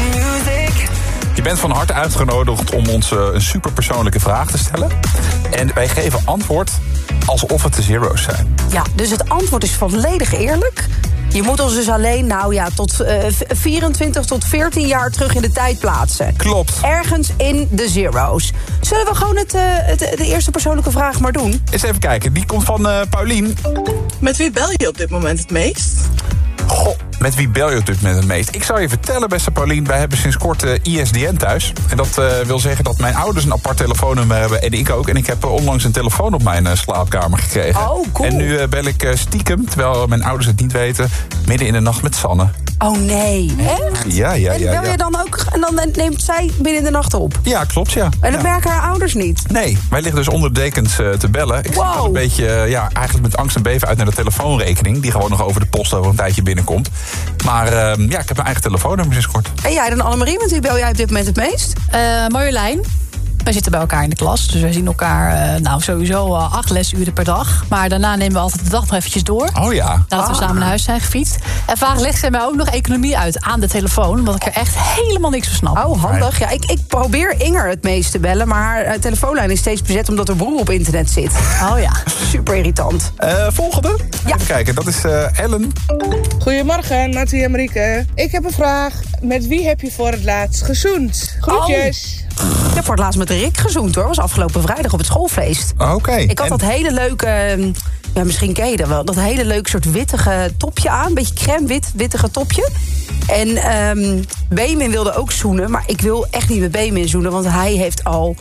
Music. Je bent van harte uitgenodigd om ons uh, een superpersoonlijke vraag te stellen. En wij geven antwoord alsof het de Zero's zijn. Ja, dus het antwoord is volledig eerlijk. Je moet ons dus alleen, nou ja, tot uh, vierentwintig tot veertien jaar terug in de tijd plaatsen. Klopt. Ergens in de Zero's. Zullen we gewoon het, uh, het, de eerste persoonlijke vraag maar doen? Eens even kijken, die komt van uh, Paulien. Met wie bel je op dit moment het meest? Goh, met wie bel je op dit moment het meest? Ik zou je vertellen, beste Paulien, wij hebben sinds kort uh, I S D N thuis. En dat uh, wil zeggen dat mijn ouders een apart telefoonnummer hebben en ik ook. En ik heb uh, onlangs een telefoon op mijn uh, slaapkamer gekregen. Oh, cool. En nu uh, bel ik uh, stiekem, terwijl mijn ouders het niet weten, midden in de nacht met Sanne. Oh nee, echt? Ja, ja, en ja. bel je ja. dan ook, en dan neemt zij binnen de nacht op? Ja, klopt, ja. En dan ja. merken haar ouders niet? Nee, wij liggen dus onder de dekens uh, te bellen. Ik wow. zit een beetje, uh, ja, eigenlijk met angst en beven uit naar de telefoonrekening, die gewoon nog over de post over een tijdje binnenkomt. Maar uh, ja, ik heb mijn eigen telefoonnummer sinds kort. En jij dan, Annemarie, met wie bel jij op dit moment het meest? Uh, Marjolein. Wij zitten bij elkaar in de klas, dus wij zien elkaar uh, nou sowieso uh, acht lesuren per dag. Maar daarna nemen we altijd de dag nog eventjes door. Oh ja. Nadat we ah. samen naar huis zijn gefietst. En vaak legt zij mij ook nog economie uit aan de telefoon, omdat ik er echt helemaal niks van snap. Oh, handig. Ja, ik, ik probeer Inger het meest te bellen, maar haar uh, telefoonlijn is steeds bezet omdat haar broer op internet zit. Oh ja. Super irritant. Uh, volgende? Ja. Even kijken, dat is uh, Ellen. Goedemorgen, Mattie en Marieke. Ik heb een vraag. Met wie heb je voor het laatst gezoend? Groetjes. Oh. Ik heb voor het laatst met Rick gezoend, hoor. Dat was afgelopen vrijdag op het schoolfeest. Oké. Okay. Ik had en... dat hele leuke, ja, misschien ken je dat wel, dat hele leuke soort wittige topje aan. Een beetje crème wit, wittige topje. En um, Benjamin wilde ook zoenen, maar ik wil echt niet met Benjamin zoenen, want hij heeft al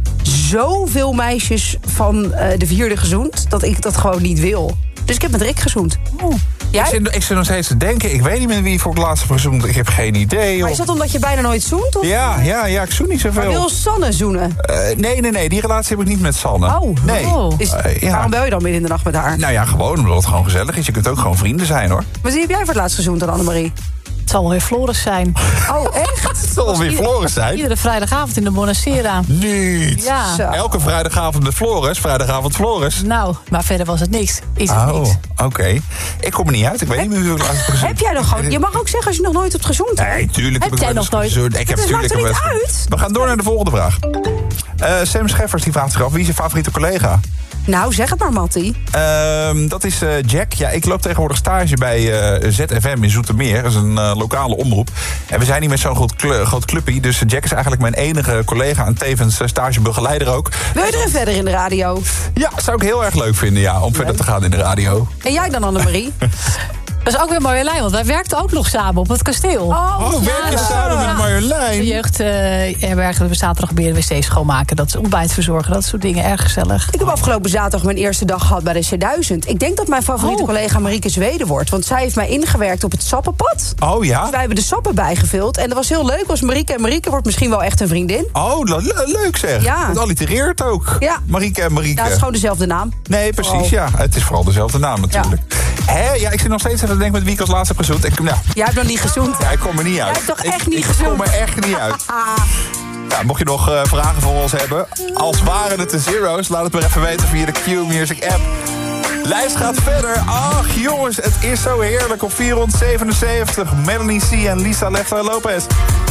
zoveel meisjes van uh, de vierde gezoend, dat ik dat gewoon niet wil. Dus ik heb met Rick gezoend. Oh. Ik zit, ik zit nog steeds te denken. Ik weet niet met wie voor het laatst heb gezoend. Ik heb geen idee. Maar is dat omdat je bijna nooit zoent? Of? Ja, ja, ja, ik zoen niet zoveel. Maar wil Sanne zoenen? Uh, nee, nee, nee. Die relatie heb ik niet met Sanne. Oh. Nee. Oh. Is, uh, ja. Waarom bel je dan midden in de nacht met haar? Nou ja, gewoon omdat het gewoon gezellig is. Je kunt ook gewoon vrienden zijn, hoor. Maar wie heb jij voor het laatst gezoend dan, Annemarie? Het zal wel weer Floris zijn. Oh, echt? Het zal wel weer Floris zijn? Iedere vrijdagavond in de Bonacera. Niet. Ja. Zo. Elke vrijdagavond met Floris. Vrijdagavond Floris. Nou, maar verder was het niks. Is het oh, niks. oké. Okay. Ik kom er niet uit. Ik weet niet meer wie ik laatst heb gezoend. Heb jij nog gewoon... Je mag ook zeggen als je nog nooit hebt gezoend. Nee, tuurlijk heb, heb jij ik nog nooit gezoend. Ik heb het maakt er niet uit. We gaan door naar de volgende vraag. Uh, Sam Scheffers die vraagt zich af. Wie is je favoriete collega? Nou, zeg het maar, Mattie. Uh, dat is uh, Jack. Ja, ik loop tegenwoordig stage bij uh, Z F M in Zoetermeer. Dat is een uh, lokale omroep. En we zijn niet met zo'n groot, cl- groot clubje. Dus Jack is eigenlijk mijn enige collega en tevens uh, stagebegeleider ook. Wil je er verder in de radio? Ja, zou ik heel erg leuk vinden, ja, om leuk. verder te gaan in de radio. En jij dan, Annemarie? Dat is ook weer Marjolein, want wij werkten ook nog samen op het kasteel. Oh, oh werk je samen met Marjolein? De jeugd herbergen, uh, we zaterdag weer de wc's schoonmaken. Dat is ontbijt verzorgen, dat soort dingen. Erg gezellig. Ik heb afgelopen zaterdag mijn eerste dag gehad bij de C duizend. Ik denk dat mijn favoriete oh. collega Marieke Zweden wordt. Want zij heeft mij ingewerkt op het sappenpad. Oh ja? Dus wij hebben de sappen bijgevuld. En dat was heel leuk. Was Marieke en Marieke wordt misschien wel echt een vriendin. Oh, le- leuk zeg. Ja. Het allitereert ook. Ja. Marieke en Marieke. Ja, het is gewoon dezelfde naam. Nee, precies, oh. ja. Het is vooral dezelfde naam natuurlijk. Ja. Hé, ja, ik zit nog steeds even te denken met wie ik als laatste heb gezoend. Ik, nou, Jij hebt nog niet gezoend. Ja, ik kom er niet uit. Jij hebt toch echt ik, niet ik gezoend? Ik kom er echt niet uit. Ja, mocht je nog uh, vragen voor ons hebben, als waren het de zero's, laat het maar even weten via de Q-Music app. Lijst gaat verder. Ach jongens, het is zo heerlijk op vierhonderdzevenenzeventig. Melanie C. en Lisa Lefta Lopez.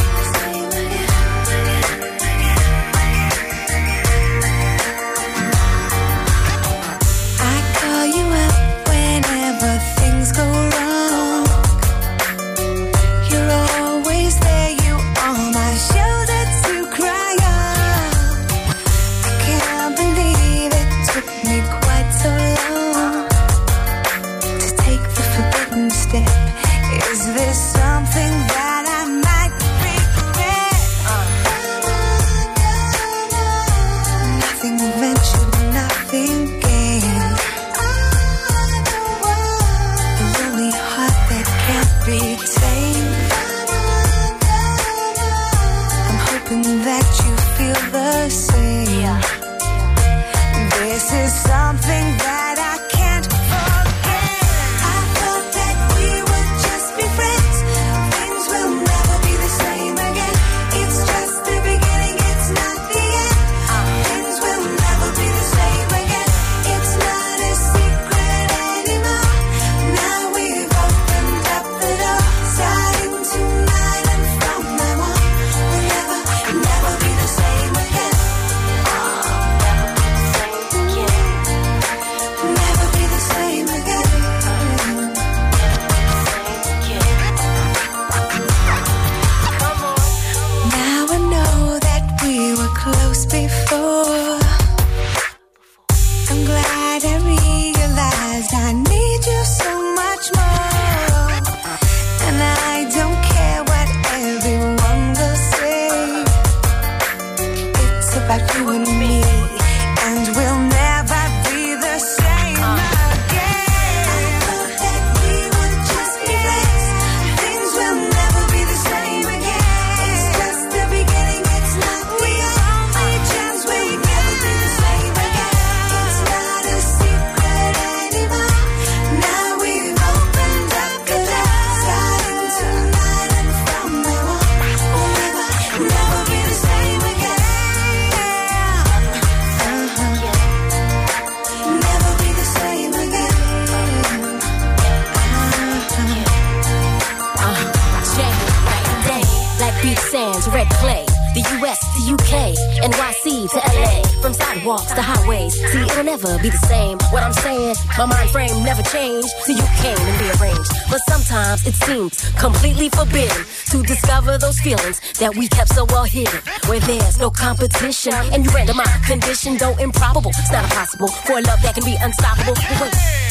red clay. The U S to U K, N Y C to L A, from sidewalks to highways. See, it'll never be the same. What I'm saying, my mind frame never changed till you came and rearranged. But sometimes it seems completely forbidden to discover those feelings that we kept so well hidden. Where there's no competition, and you render my condition, though improbable. It's not impossible for a love that can be unstoppable. But wait,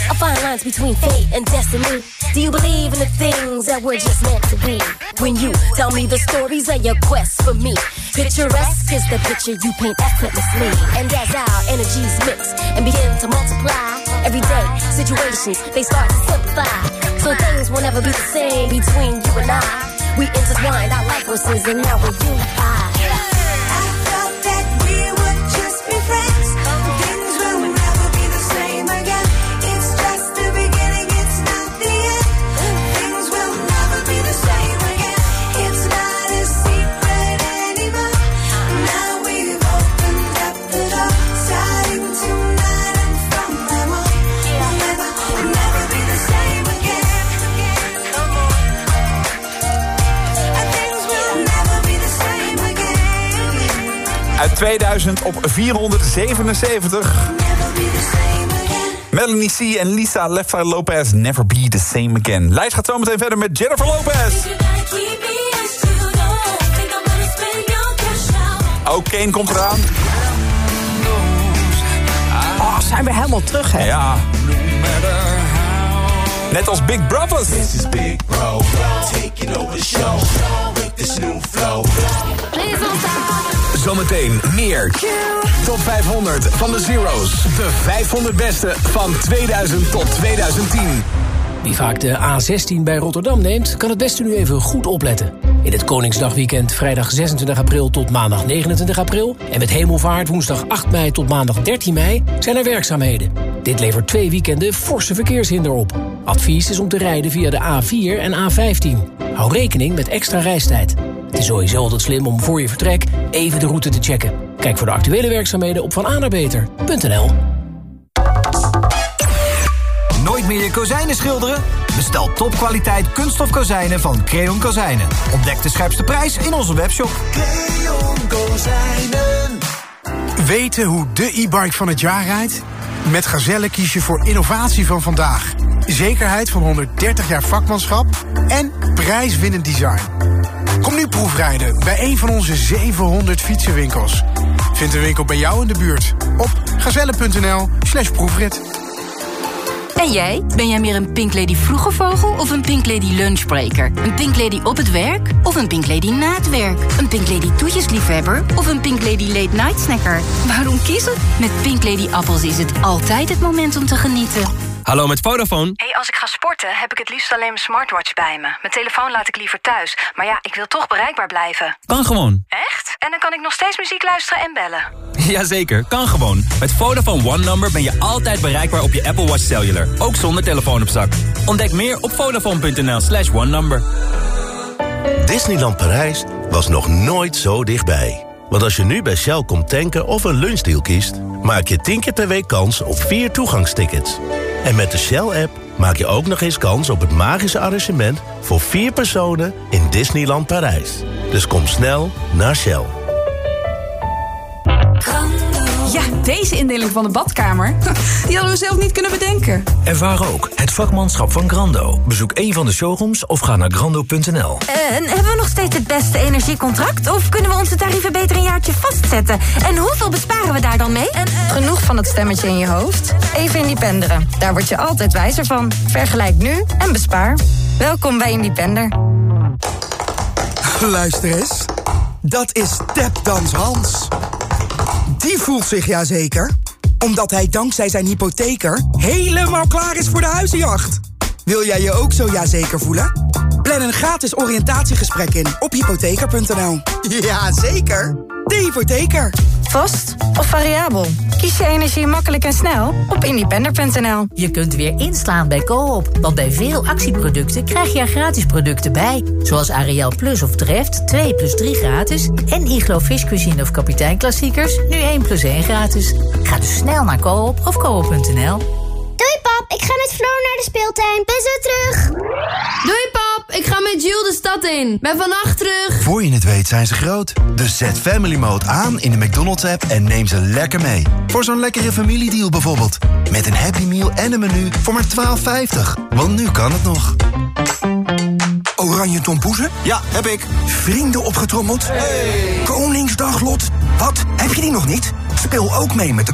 A fine lines between fate and destiny. Do you believe in the things that we're just meant to be? When you tell me the stories of your quest for me, picturesque is the picture you paint effortlessly. And as our energies mix and begin to multiply, everyday situations, they start to simplify. So things will never be the same between you and I. We intertwined our life forces and now we're unified. I thought that we would just be friends. Things will never be the same again. It's just the beginning, it's not the end. Things will never be the same again. It's not a secret anymore. Now we've opened up the door, starting tonight and from now on. We'll never, never be the same again. Come on. And things will never be the same again. Uit tweeduizend op vierhonderdzevenenzeventig. Melanie C. en Lisa Left-Eye Lopez, Never Be The Same Again. Lijst gaat zo meteen verder met Jennifer Lopez. Ook Kane komt eraan. Oh, zijn we helemaal terug, hè? Ja. Net als Big Brothers. This is Big Bro, taking over the show with this new flow. Please don't stop. Zometeen meer Top vijfhonderd van de Zero's. De vijfhonderd beste van tweeduizend tot tweeduizend tien. Wie vaak de A zestien bij Rotterdam neemt, kan het beste nu even goed opletten. In het Koningsdagweekend vrijdag zesentwintig april tot maandag negenentwintig april... en met Hemelvaart woensdag acht mei tot maandag dertien mei zijn er werkzaamheden. Dit levert twee weekenden forse verkeershinder op. Advies is om te rijden via de A vier en A vijftien. Hou rekening met extra reistijd. Het is sowieso altijd slim om voor je vertrek even de route te checken. Kijk voor de actuele werkzaamheden op van anabeter punt n l. Nooit meer je kozijnen schilderen? Bestel topkwaliteit kunststof kozijnen van Creon Kozijnen. Ontdek de scherpste prijs in onze webshop. Creon Kozijnen. Weten hoe de e-bike van het jaar rijdt? Met Gazelle kies je voor innovatie van vandaag. Zekerheid van honderddertig jaar vakmanschap en prijswinnend design. Kom nu proefrijden bij een van onze zevenhonderd fietsenwinkels. Vind een winkel bij jou in de buurt op gazelle punt n l slash proefrit. En jij? Ben jij meer een Pink Lady vroege vogel of een Pink Lady lunchbreaker? Een Pink Lady op het werk of een Pink Lady na het werk? Een Pink Lady toetjesliefhebber of een Pink Lady late night snacker? Waarom kiezen? Met Pink Lady appels is het altijd het moment om te genieten. Hallo, met Vodafone. Hey, als ik ga sporten heb ik het liefst alleen mijn smartwatch bij me. Mijn telefoon laat ik liever thuis. Maar ja, ik wil toch bereikbaar blijven. Kan gewoon. Echt? En dan kan ik nog steeds muziek luisteren en bellen? Jazeker, kan gewoon. Met Vodafone One Number ben je altijd bereikbaar op je Apple Watch Cellular. Ook zonder telefoon op zak. Ontdek meer op vodafone punt n l slash one number. Disneyland Parijs was nog nooit zo dichtbij. Want als je nu bij Shell komt tanken of een lunchdeal kiest, maak je tien keer per week kans op vier toegangstickets. En met de Shell-app maak je ook nog eens kans op het magische arrangement voor vier personen in Disneyland Parijs. Dus kom snel naar Shell. Ja, deze indeling van de badkamer, die hadden we zelf niet kunnen bedenken. Ervaar ook het vakmanschap van Grando. Bezoek een van de showrooms of ga naar grando punt n l. En hebben we nog steeds het beste energiecontract? Of kunnen we onze tarieven beter een jaartje vastzetten? En hoeveel besparen we daar dan mee? En, uh... Genoeg van het stemmetje in je hoofd? Even Independeren. Daar word je altijd wijzer van. Vergelijk nu en bespaar. Welkom bij Independer. Luister eens. Dat is Tapdans Hans. Die voelt zich ja zeker, omdat hij dankzij zijn hypotheker helemaal klaar is voor de huizenjacht. Wil jij je ook zo ja zeker voelen? Plan een gratis oriëntatiegesprek in op hypotheker punt n l. Ja, zeker. De hypotheker. Vast of variabel? Kies je energie makkelijk en snel op independer punt n l. Je kunt weer inslaan bij Coop, want bij veel actieproducten krijg je er gratis producten bij. Zoals Ariel Plus of Dreft, twee plus drie gratis. En Iglo Fish Cuisine of Kapitein Klassiekers, nu één plus één gratis. Ga dus snel naar Coop of koop punt n l. Doei pap, ik ga met Floor naar de speeltuin. Ben zo terug. Doei pap, ik ga met Jules de stad in. Ben vannacht terug. Voor je het weet zijn ze groot. Dus zet Family Mode aan in de McDonald's app en neem ze lekker mee. Voor zo'n lekkere familiedeal bijvoorbeeld. Met een Happy Meal en een menu voor maar twaalf vijftig. Want nu kan het nog. Oranje tompoezen? Ja, heb ik. Vrienden opgetrommeld? Hey. Koningsdaglot? Wat, heb je die nog niet? Speel ook mee met de